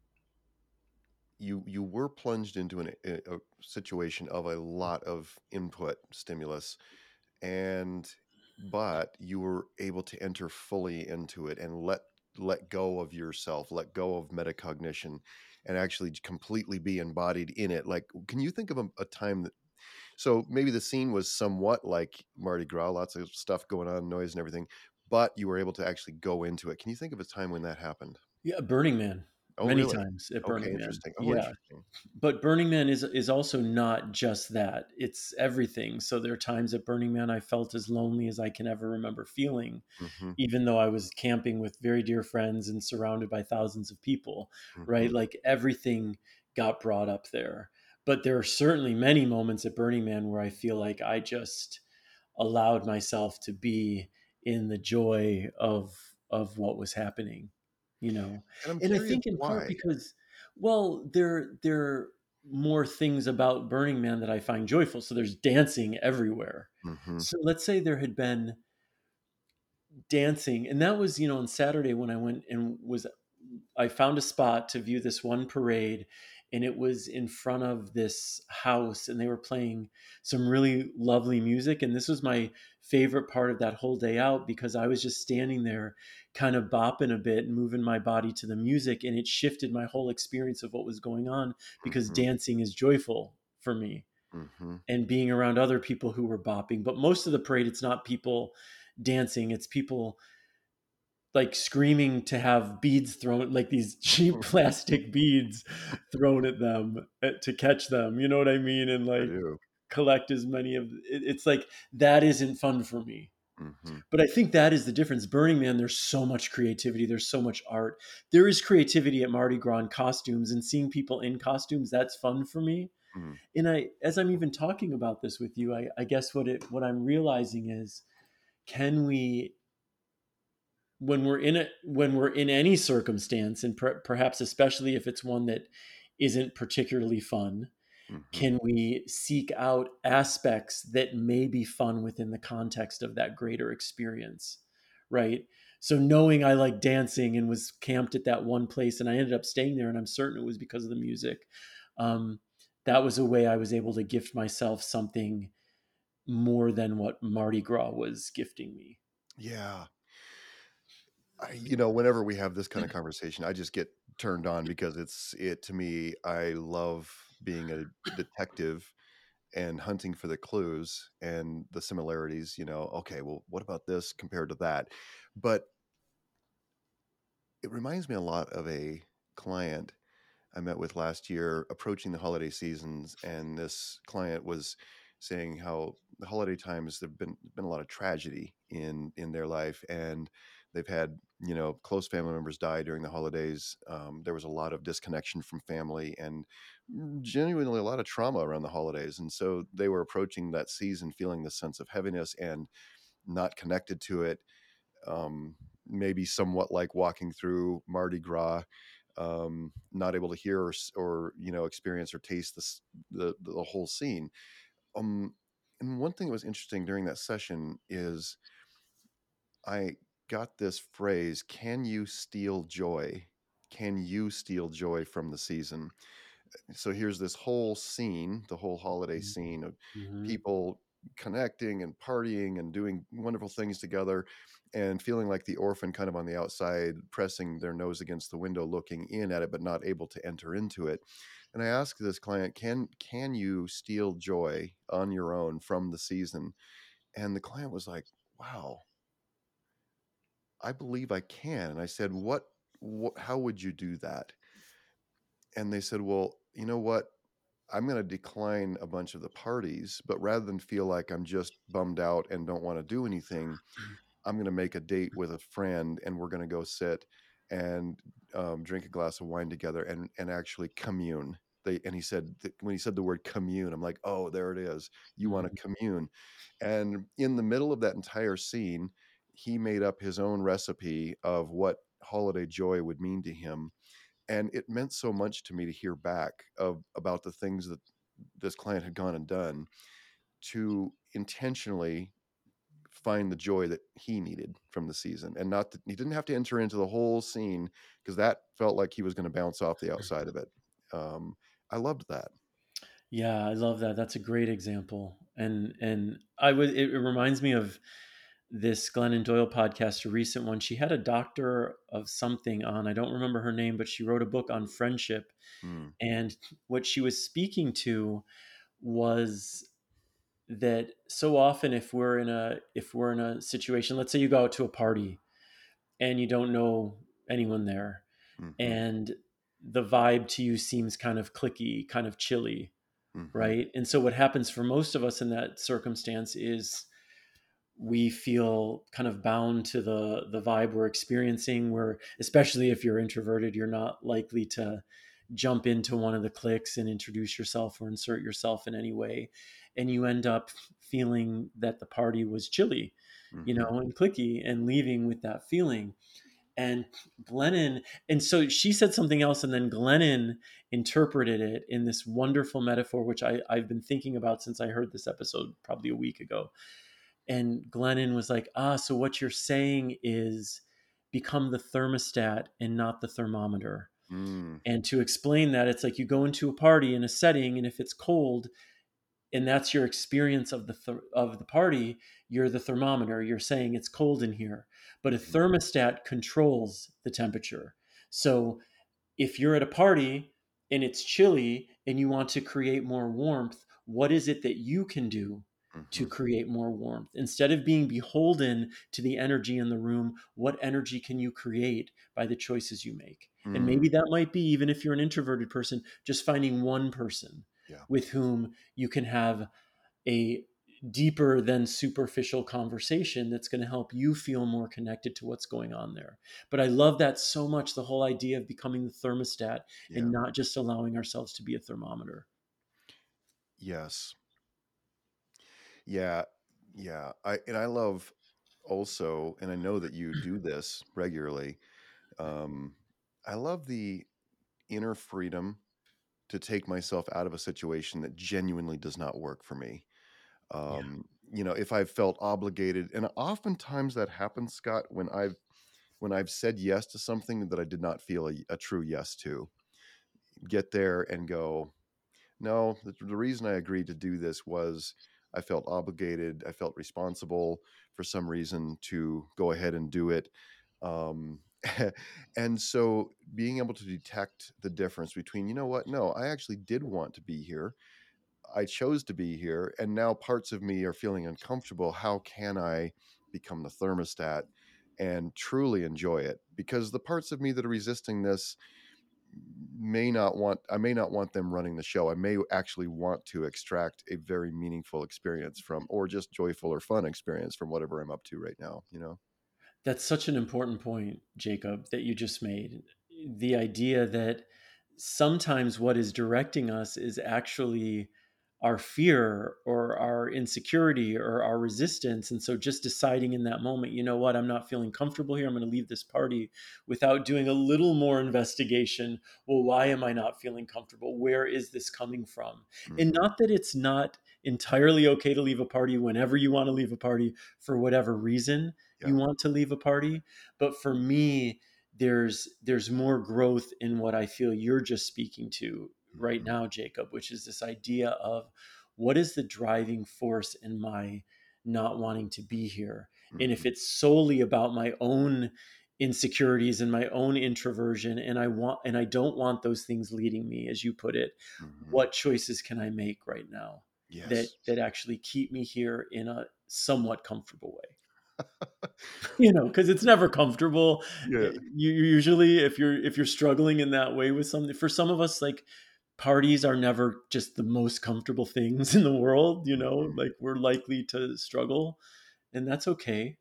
you were plunged into a situation of a lot of input stimulus, and but you were able to enter fully into it and let go of yourself, let go of metacognition, and actually completely be embodied in it. Like, can you think of a time that, so maybe the scene was somewhat like Mardi Gras, lots of stuff going on, noise and everything, but you were able to actually go into it. Can you think of a time when that happened? Yeah, Burning Man, Oh, many really? times at Okay, Burning Man. interesting. Oh, Yeah, interesting. but Burning Man is also not just that. It's everything. So there are times at Burning Man I felt as lonely as I can ever remember feeling, Mm-hmm. even though I was camping with very dear friends and surrounded by thousands of people, Mm-hmm. right? Like, everything got brought up there. But there are certainly many moments at Burning Man where I feel like I just allowed myself to be in the joy of what was happening, you know. And I'm And I curious think in part why. because, well, there are more things about Burning Man that I find joyful. So there's dancing everywhere. Mm-hmm. So let's say there had been dancing, and that was, on Saturday when I went and I found a spot to view this one parade, and it was in front of this house, and they were playing some really lovely music. And this was my favorite part of that whole day out, because I was just standing there kind of bopping a bit and moving my body to the music, and it shifted my whole experience of what was going on, because Mm-hmm. dancing is joyful for me, Mm-hmm. and being around other people who were bopping. But most of the parade, it's not people dancing, it's people like screaming to have beads thrown, like these cheap plastic beads thrown at them to catch them. You know what I mean? And I like do. collect as many of it's like that isn't fun for me. Hmm. But I think that is the difference. Burning Man, there's so much creativity, there's so much art. There is creativity at Mardi Gras in costumes, and seeing people in costumes, that's fun for me. Hmm. And as I'm even talking about this with you, I guess what I'm realizing is, can we, when we're in any circumstance, and perhaps especially if it's one that isn't particularly fun, Hmm. can we seek out aspects that may be fun within the context of that greater experience, right? So knowing I like dancing and was camped at that one place, and I ended up staying there, and I'm certain it was because of the music. um, that was a way I was able to gift myself something more than what Mardi Gras was gifting me. Yeah. Whenever we have this kind of conversation, I just get turned on because to me, I love being a detective and hunting for the clues and the similarities. Okay, well, what about this compared to that? But it reminds me a lot of a client I met with last year approaching the holiday seasons, and this client was saying how the holiday times there've been a lot of tragedy in their life, and they've had close family members die during the holidays. There was a lot of disconnection from family and genuinely a lot of trauma around the holidays, and so they were approaching that season feeling this sense of heaviness and not connected to it. um, Maybe somewhat like walking through Mardi Gras, not able to hear or experience or taste the whole scene. Um, and one thing that was interesting during that session is I got this phrase: "Can you steal joy? Can you steal joy from the season?" So here's this whole scene, the whole holiday scene of Mm-hmm. people connecting and partying and doing wonderful things together and feeling like the orphan kind of on the outside, pressing their nose against the window, looking in at it, but not able to enter into it. And I asked this client, can you steal joy on your own from the season? And the client was like, wow, I believe I can. And I said, what how would you do that? And they said, well, you know what? I'm going to decline a bunch of the parties, but rather than feel like I'm just bummed out and don't want to do anything, I'm going to make a date with a friend and we're going to go sit and drink a glass of wine together and actually commune. And he said, when he said the word commune, I'm like, oh, there it is. You want to commune. And in the middle of that entire scene, he made up his own recipe of what holiday joy would mean to him, and it meant so much to me to hear back about the things that this client had gone and done to intentionally find the joy that he needed from the season, and not that he didn't have to enter into the whole scene because that felt like he was going to bounce off the outside of it. um, I loved that. Yeah, I love that. That's a great example. And I would it reminds me of this Glennon Doyle podcast, a recent one. She had a doctor of something on. I don't remember her name, but she wrote a book on friendship. Mm, And what she was speaking to was that so often if we're in a situation, let's say you go out to a party and you don't know anyone there, mm-hmm, and the vibe to you seems kind of cliquey, kind of chilly, mm-hmm, right? And so what happens for most of us in that circumstance is we feel kind of bound to the vibe we're experiencing, where especially if you're introverted, you're not likely to jump into one of the cliques and introduce yourself or insert yourself in any way, and you end up feeling that the party was chilly, mm-hmm, and cliquey, and leaving with that feeling. And Glennon, and so she said something else, and then Glennon interpreted it in this wonderful metaphor, which I've been thinking about since I heard this episode probably a week ago. And Glennon was like, so what you're saying is become the thermostat and not the thermometer. mm, And to explain that, it's like you go into a party in a setting, and if it's cold, and that's your experience of of the party, you're the thermometer. You're saying it's cold in here, but a mm-hmm, thermostat controls the temperature. So if you're at a party and it's chilly and you want to create more warmth, what is it that you can do to Mhm. create more warmth. Instead of being beholden to the energy in the room, what energy can you create by the choices you make? And Mm. maybe that might be, even if you're an introverted person, just finding one person Yeah. with whom you can have a deeper than superficial conversation that's going to help you feel more connected to what's going on there. But I love that so much, the whole idea of becoming the thermostat Yeah. and not just allowing ourselves to be a thermometer. Yes. Yeah. Yeah. I love also, and I know that you do this regularly. Um, I love the inner freedom to take myself out of a situation that genuinely does not work for me. Yeah. If I've felt obligated, and oftentimes that happens, Scott, when I've said yes to something that I did not feel a true yes to, get there and go, no, the reason I agreed to do this was I felt obligated, I felt responsible for some reason to go ahead and do it. Um, and so being able to detect the difference between, you know what, no, I actually did want to be here. I chose to be here, and now parts of me are feeling uncomfortable. How can I become the thermostat and truly enjoy it? Because the parts of me that are resisting this I may not want them running the show. I may actually want to extract a very meaningful experience from, or just joyful or fun experience from whatever I'm up to right now. That's such an important point, Jacob, that you just made. The idea that sometimes what is directing us is actually our fear or our insecurity or our resistance. And so just deciding in that moment, you know what, I'm not feeling comfortable here. I'm going to leave this party without doing a little more investigation. Well, why am I not feeling comfortable? Where is this coming from? And Hmm. not that it's not entirely okay to leave a party whenever you want to leave a party for whatever reason Yeah. you want to leave a party. But for me, there's more growth in what I feel you're just speaking to right Hmm. now, Jacob, which is this idea of what is the driving force in my not wanting to be here. And if Hmm. it's solely about my own insecurities and my own introversion, and I don't want those things leading me, as you put it, Hmm. what choices can I make right now that Yes. that actually keep me here in a somewhat comfortable way? Because it's never comfortable. Yeah. You usually, if you're struggling in that way with something, for some of us, like, parties are never just the most comfortable things in the world. Hmm. Like, we're likely to struggle, and that's okay.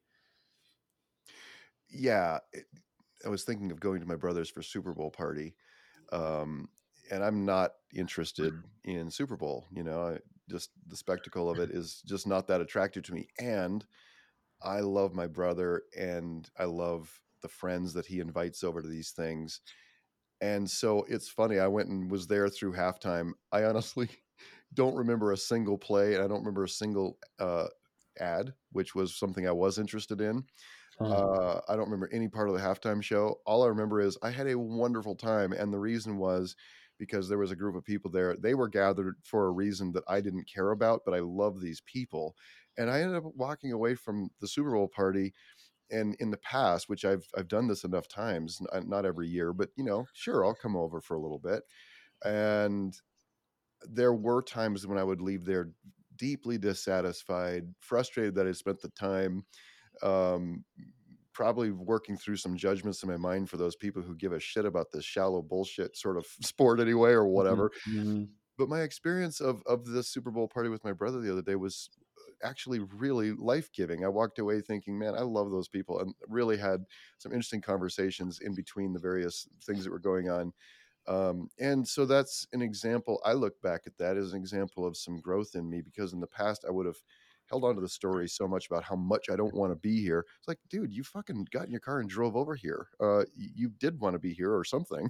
Yeah. I was thinking of going to my brother's for Super Bowl party. Um, and I'm not interested in Super Bowl. Just the spectacle of it is just not that attractive to me. And I love my brother, and I love the friends that he invites over to these things. And so it's funny. I went and was there through halftime. I honestly don't remember a single play, and I don't remember a single ad, which was something I was interested in. Oh, I don't remember any part of the halftime show. All I remember is I had a wonderful time, and the reason was because there was a group of people there. They were gathered for a reason that I didn't care about, but I love these people. And I ended up walking away from the Super Bowl party. And in the past, which I've done this enough times, not every year, but sure, I'll come over for a little bit. And there were times when I would leave there deeply dissatisfied, frustrated that I spent the time, um, probably working through some judgments in my mind for those people who give a shit about this shallow bullshit sort of sport anyway, or mhm, whatever. mhm. But my experience of the Super Bowl party with my brother the other day was actually really life-giving. I walked away thinking, man, I love those people, and really had some interesting conversations in between the various things that were going on. And so that's an example. I look back at that as an example of some growth in me, because in the past I would have held on to the story so much about how much I don't want to be here. It's like, dude, you fucking got in your car and drove over here. You did want to be here or something.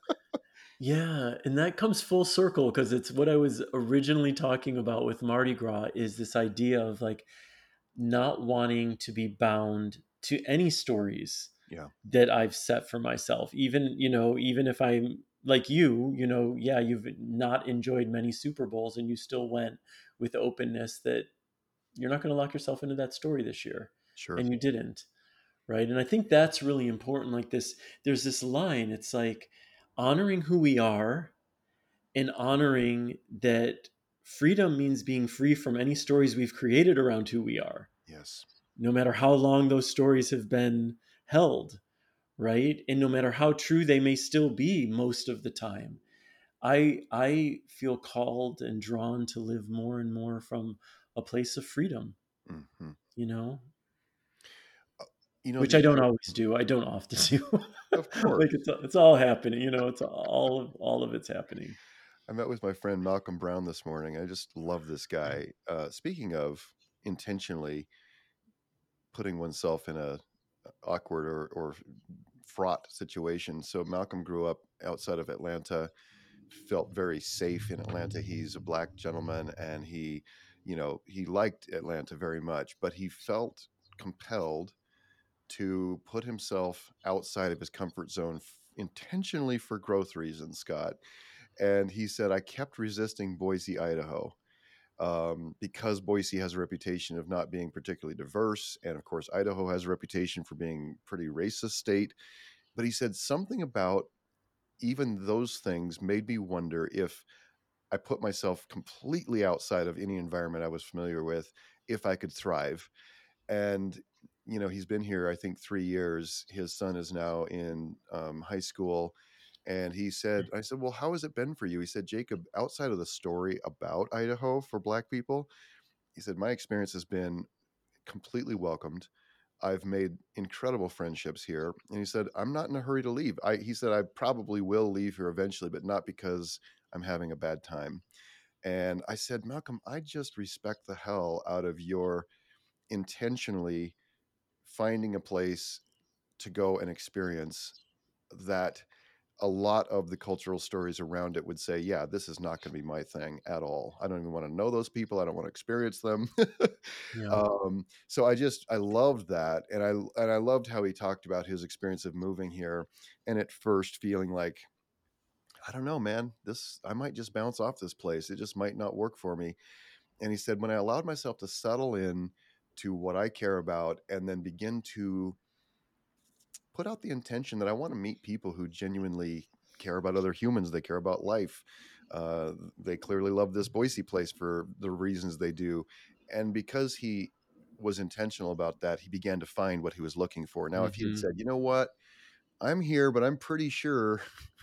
Yeah, and that comes full circle because it's what I was originally talking about with Mardi Gras, is this idea of, like, not wanting to be bound to any stories Yeah, that I've set for myself. Even if I'm like yeah, you've not enjoyed many Super Bowls and you still went with openness that you're not going to lock yourself into that story this year. sure. And you didn't. Right. And I think that's really important. Like, there's this line, it's like honoring who we are and honoring that freedom means being free from any stories we've created around who we are, Yes. no matter how long those stories have been held, right? And no matter how true they may still be most of the time. I feel called and drawn to live more and more from a place of freedom, Hmm. you know, You know, which I the don't always do. I don't often do. of course. Like it's all happening, it's all of it's happening. I met with my friend Malcolm Brown this morning. I just love this guy. Speaking of intentionally putting oneself in a awkward or fraught situation. So Malcolm grew up outside of Atlanta, felt very safe in Atlanta. He's a black gentleman, and he liked Atlanta very much, but he felt compelled to put himself outside of his comfort zone intentionally for growth reasons, Scott. And he said, I kept resisting Boise, Idaho, because Boise has a reputation of not being particularly diverse. And of course, Idaho has a reputation for being pretty racist state. But he said something about even those things made me wonder if I put myself completely outside of any environment I was familiar with, if I could thrive. And he's been here, I think, 3 years. His son is now in high school. And I said, well, how has it been for you? He said, Jacob, outside of the story about Idaho for black people, he said, my experience has been completely welcomed. I've made incredible friendships here. And he said, I'm not in a hurry to leave. He said, I probably will leave here eventually, but not because I'm having a bad time. And I said, Malcolm, I just respect the hell out of your intentionally finding a place to go and experience that a lot of the cultural stories around it would say, yeah, this is not going to be my thing at all. I don't even want to know those people. I don't want to experience them. Yeah. So I loved that. And I loved how he talked about his experience of moving here and at first feeling like, I don't know, man, I might just bounce off this place. It just might not work for me. And he said, when I allowed myself to settle in to what I care about and then begin to put out the intention that I want to meet people who genuinely care about other humans, they care about life. They clearly love this Boise place for the reasons they do. And because he was intentional about that, he began to find what he was looking for. Now, if he had Hmm. said, you know what, I'm here, but I'm pretty sure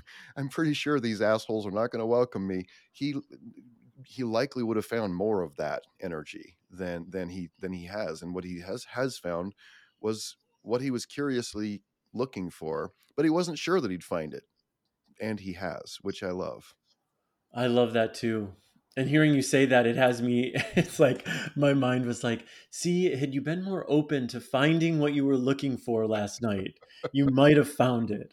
these assholes are not going to welcome me. He likely would have found more of that energy than he has, and what he has found was what he was curiously looking for, but he wasn't sure that he'd find it, and he has, which I love. I love that too. And hearing you say that, it has me, it's like my mind was like, see, had you been more open to finding what you were looking for last night, you might have found it.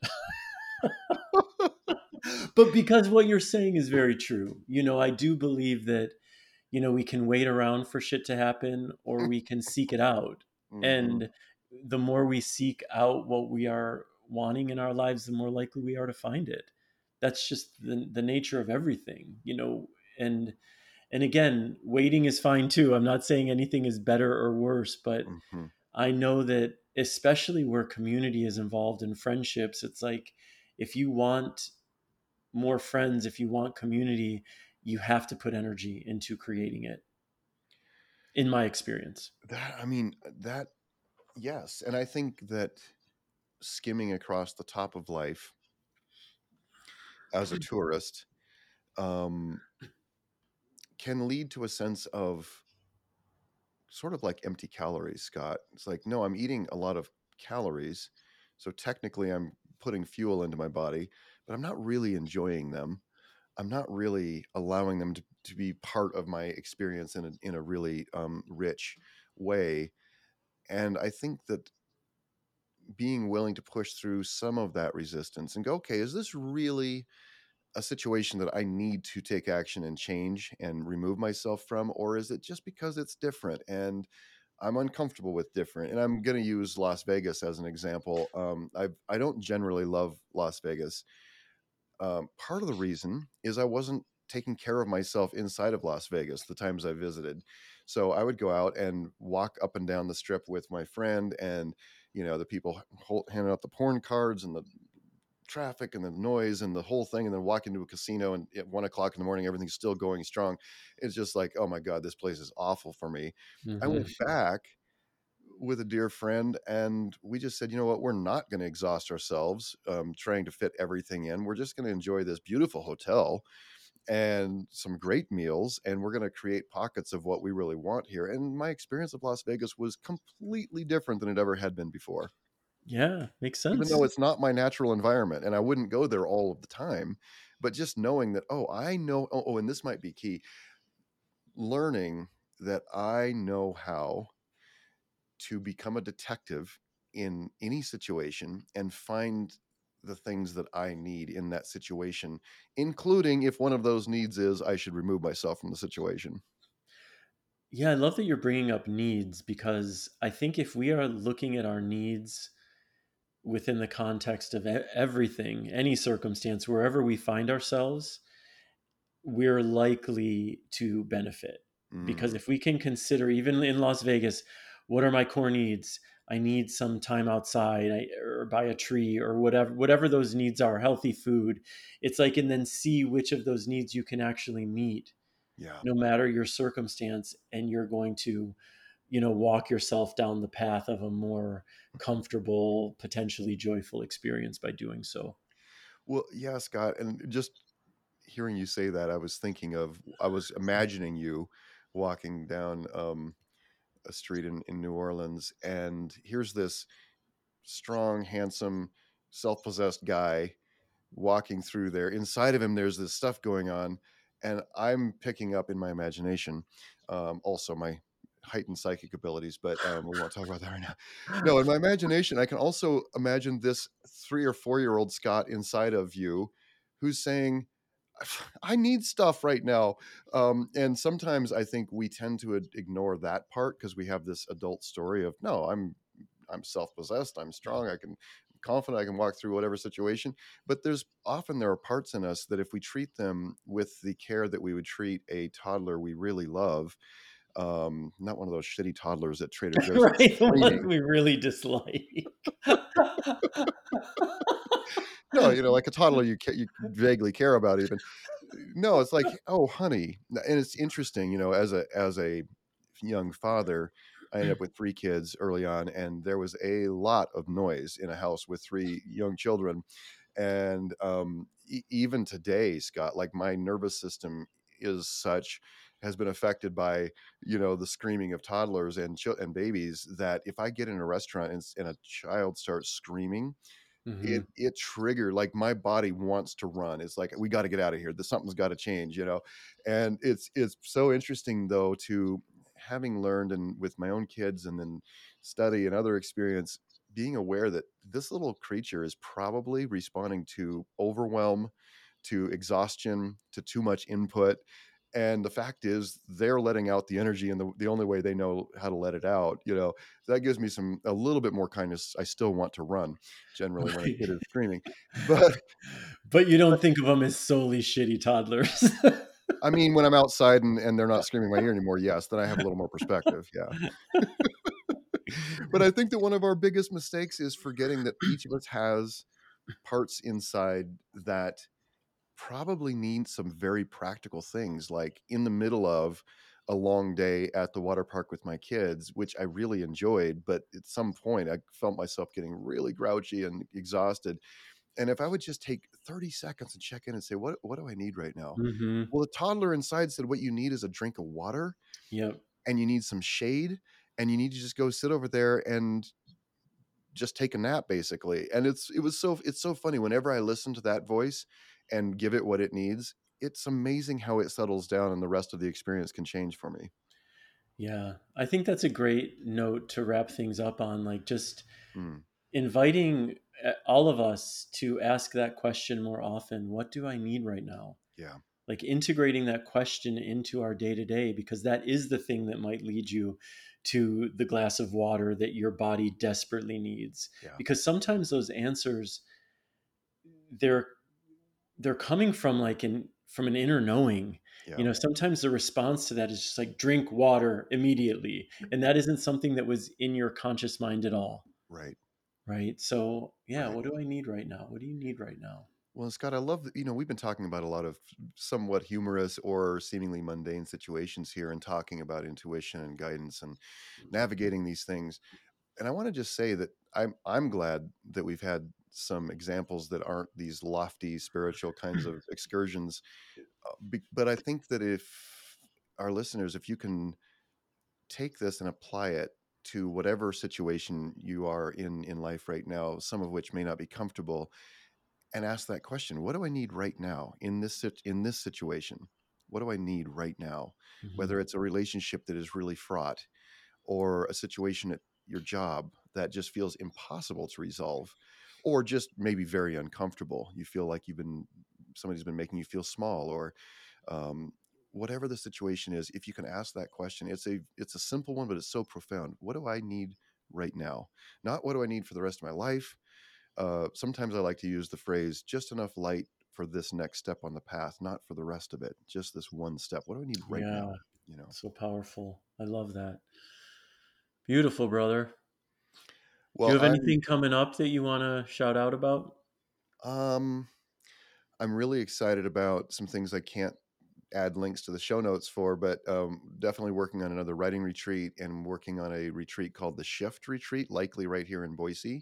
But because what you're saying is very true, I do believe that, we can wait around for shit to happen or we can seek it out. Hmm. And the more we seek out what we are wanting in our lives, the more likely we are to find it. That's just the nature of everything, and again, waiting is fine too. I'm not saying anything is better or worse, but Hmm. I know that especially where community is involved in friendships, it's like if you want more friends, if you want community, you have to put energy into creating it, in my experience. That, yes, and I think that skimming across the top of life as a tourist um, can lead to a sense of sort of like empty calories, Scott. It's like, no, I'm eating a lot of calories. So technically, I'm putting fuel into my body, but I'm not really enjoying them. I'm not really allowing them to be part of my experience in a really rich way. And I think that being willing to push through some of that resistance and go, okay, is this really a situation that I need to take action and change and remove myself from? Or is it just because it's different and I'm uncomfortable with different? And I'm going to use Las Vegas as an example. I don't generally love Las Vegas. Part of the reason is I wasn't taking care of myself inside of Las Vegas the times I visited. So I would go out and walk up and down the strip with my friend and, the people handing out the porn cards and the traffic and the noise and the whole thing, and then walk into a casino and at 1 o'clock in the morning, everything's still going strong. It's just like, oh my God, this place is awful for me. I Hmm. went back with a dear friend and we just said, you know what, we're not going to exhaust ourselves trying to fit everything in. We're just going to enjoy this beautiful hotel and some great meals, and we're going to create pockets of what we really want here. And my experience of Las Vegas was completely different than it ever had been before, Yeah, makes even sense. though it's not my natural environment and I wouldn't go there all of the time. But just knowing that, oh, I know, and this might be key, learning that I know how to become a detective in any situation and find the things that I need in that situation, including if one of those needs is I should remove myself from the situation. Yeah, I love that you're bringing up needs, because I think if we are looking at our needs within the context of everything, any circumstance, wherever we find ourselves, we're likely to benefit. Because Mm, if we can consider, even in Las Vegas, what are my core needs? I need some time outside, or by a tree, or whatever those needs are, healthy food. It's like, and then see which of those needs you can actually meet, yeah. no matter your circumstance, and you're going to, walk yourself down the path of a more comfortable, potentially joyful experience by doing so. Well, yeah, Scott. And just hearing you say that, I was imagining you walking down a street in New Orleans, and here's this strong, handsome, self possessed guy walking through there. Inside of him, there's this stuff going on, and I'm picking up in my imagination, also my heightened psychic abilities, but we won't talk about that right now. No, in my imagination, I can also imagine this 3 or 4 year old Scott inside of you, who's saying, "I need stuff right now," and sometimes I think we tend to ignore that part because we have this adult story of, no, I'm self-possessed, I'm strong, I can confident, I can walk through whatever situation. But there are parts in us that if we treat them with the care that we would treat a toddler we really love, not one of those shitty toddlers at Trader Joe's that's Right, the ones screaming. we really dislike. No, like a toddler you vaguely care about even. No, it's like, oh, honey. And it's interesting, as a young father, I ended up with 3 kids early on, and there was a lot of noise in a house with 3 young children. And even today, Scott, like my nervous system is such has been affected by the screaming of toddlers and babies, that if I get in a restaurant and a child starts screaming, it Hmm. it triggered, like, my body wants to run. It's like, we got to get out of here. Something's got to change. And it's so interesting though, to having learned and with my own kids and then study and other experience, being aware that this little creature is probably responding to overwhelm, to exhaustion, to too much input. And the fact is, they're letting out the energy and the only way they know how to let it out. So that gives me a little bit more kindness. I still want to run generally when a Right. kid is screaming. But But you don't think of them as solely shitty toddlers. I mean, when I'm outside and they're not screaming in my ear anymore, yes, then I have a little more perspective. Yeah. But I think that one of our biggest mistakes is forgetting that each of us has parts inside that probably need some very practical things, like in the middle of a long day at the water park with my kids, which I really enjoyed, but at some point I felt myself getting really grouchy and exhausted. And if I would just take 30 seconds and check in and say, what do I need right now? Hmm. Well, the toddler inside said, what you need is a drink of water, Yep. and you need some shade, and you need to just go sit over there and just take a nap, basically. And it's so funny whenever I listen to that voice and give it what it needs. It's amazing how it settles down and the rest of the experience can change for me. Yeah. I think that's a great note to wrap things up on. Like, just Mm, inviting all of us to ask that question more often. What do I need right now? yeah, Like, integrating that question into our day to day, because that is the thing that might lead you to the glass of water that your body desperately needs. yeah, Because sometimes those answers, they're they're coming from from an inner knowing. yeah, Sometimes the response to that is just like, drink water immediately, and that isn't something that was in your conscious mind at all. right. right? So yeah, what do I need right now? What do you need right now? Well, Scott, I love that, we've been talking about a lot of somewhat humorous or seemingly mundane situations here and talking about intuition and guidance and navigating these things. And I want to just say that I'm glad that we've had some examples that aren't these lofty spiritual kinds of excursions. But I think that if our listeners, if you can take this and apply it to whatever situation you are in life right now, some of which may not be comfortable, and ask that question: what do I need right now in this situation? What do I need right now? Whether it's a relationship that is really fraught, or a situation at your job that just feels impossible to resolve, or just maybe very uncomfortable. You feel like somebody's been making you feel small, or whatever the situation is. If you can ask that question, it's a simple one, but it's so profound. What do I need right now? Not what do I need for the rest of my life. Sometimes I like to use the phrase, just enough light for this next step on the path, not for the rest of it. Just this one step. What do I need right now? So powerful. I love that. Beautiful, brother. Well, do you have anything coming up that you want to shout out about? I'm really excited about some things I can't add links to the show notes for, but definitely working on another writing retreat and working on a retreat called the Shift Retreat, likely right here in Boise.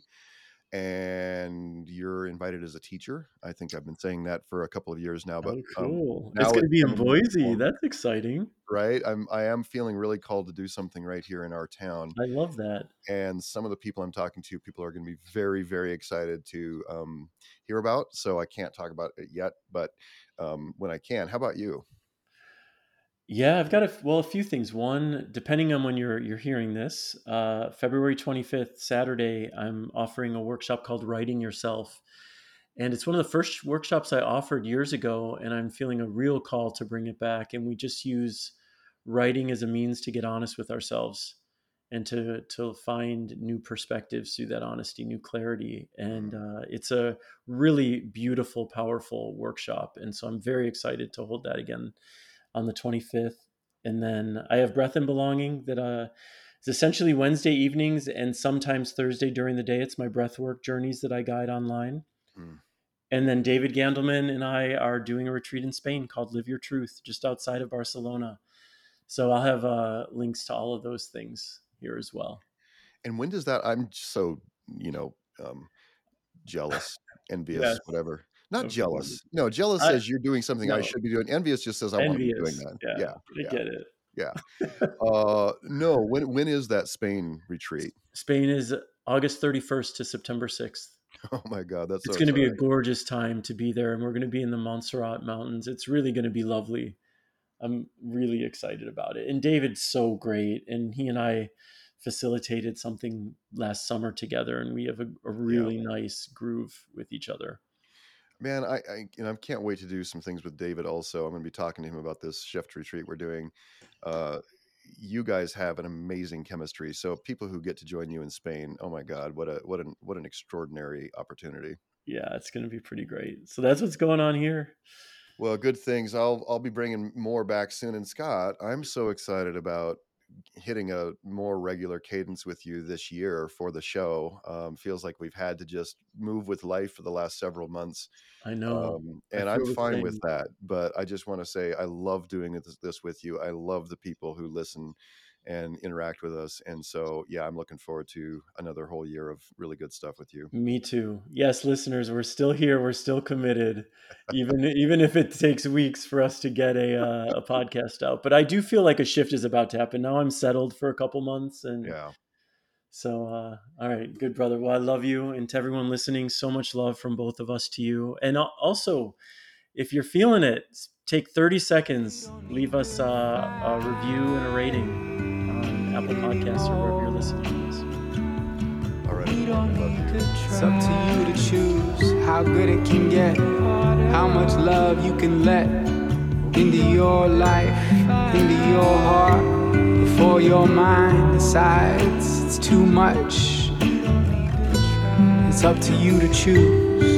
And you're invited as a teacher. I think I've been saying that for a couple of years now, but cool. Now it's going to be in Boise. That's exciting, right? I am feeling really called to do something right here in our town. I love that. And some of the people I'm talking to, people are going to be very, very excited to hear about. So I can't talk about it yet, but when I can. How about you? Yeah, I've got a few things. One, depending on when you're hearing this, February 25th, Saturday, I'm offering a workshop called Writing Yourself. And it's one of the first workshops I offered years ago, and I'm feeling a real call to bring it back. And we just use writing as a means to get honest with ourselves and to find new perspectives through that honesty, new clarity. And it's a really beautiful, powerful workshop. And so I'm very excited to hold that again on the 25th. And then I have Breath and Belonging that is essentially Wednesday evenings and sometimes Thursday during the day. It's my breathwork journeys that I guide online. And then David Gandelman and I are doing a retreat in Spain called Live Your Truth, just outside of Barcelona. So I'll have links to all of those things here as well. And when does that? I'm so, jealous, envious, yes. Whatever. Not jealous. No, jealous says you're doing something I should be doing. Envious just says I want to be doing that. Yeah. I get it. Yeah. No, when is that Spain retreat? Spain is August 31st to September 6th. Oh my God, it's going to be a gorgeous time to be there, and we're going to be in the Montserrat Mountains. It's really going to be lovely. I'm really excited about it. And David's so great, and he and I facilitated something last summer together, and we have a really nice groove with each other. Man, I can't wait to do some things with David also. I'm going to be talking to him about this Shift retreat we're doing. You guys have an amazing chemistry. So people who get to join you in Spain, oh my God, what an extraordinary opportunity. Yeah, it's going to be pretty great. So that's what's going on here. Well, good things. I'll be bringing more back soon. And Scott, I'm so excited about hitting a more regular cadence with you this year for the show. Feels like we've had to just move with life for the last several months. I know. And I'm fine with that. But I just want to say I love doing this with you. I love the people who listen and interact with us. And so, yeah, I'm looking forward to another whole year of really good stuff with you. Me too. Yes, listeners, we're still here. We're still committed, even if it takes weeks for us to get a podcast out. But I do feel like a shift is about to happen. Now I'm settled for a couple months. And so, all right, good brother. Well, I love you. And to everyone listening, so much love from both of us to you. And also, if you're feeling it, take 30 seconds, leave us a review and a rating. Apple Podcasts or wherever you're listening to this. All right. It's up to you to choose how good it can get, how much love you can let into your life, into your heart, before your mind decides it's too much. It's up to you to choose.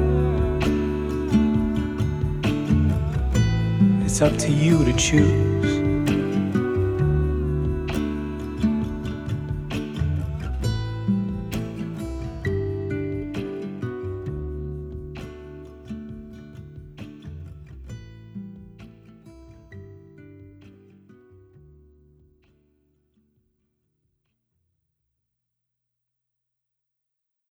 It's up to you to choose.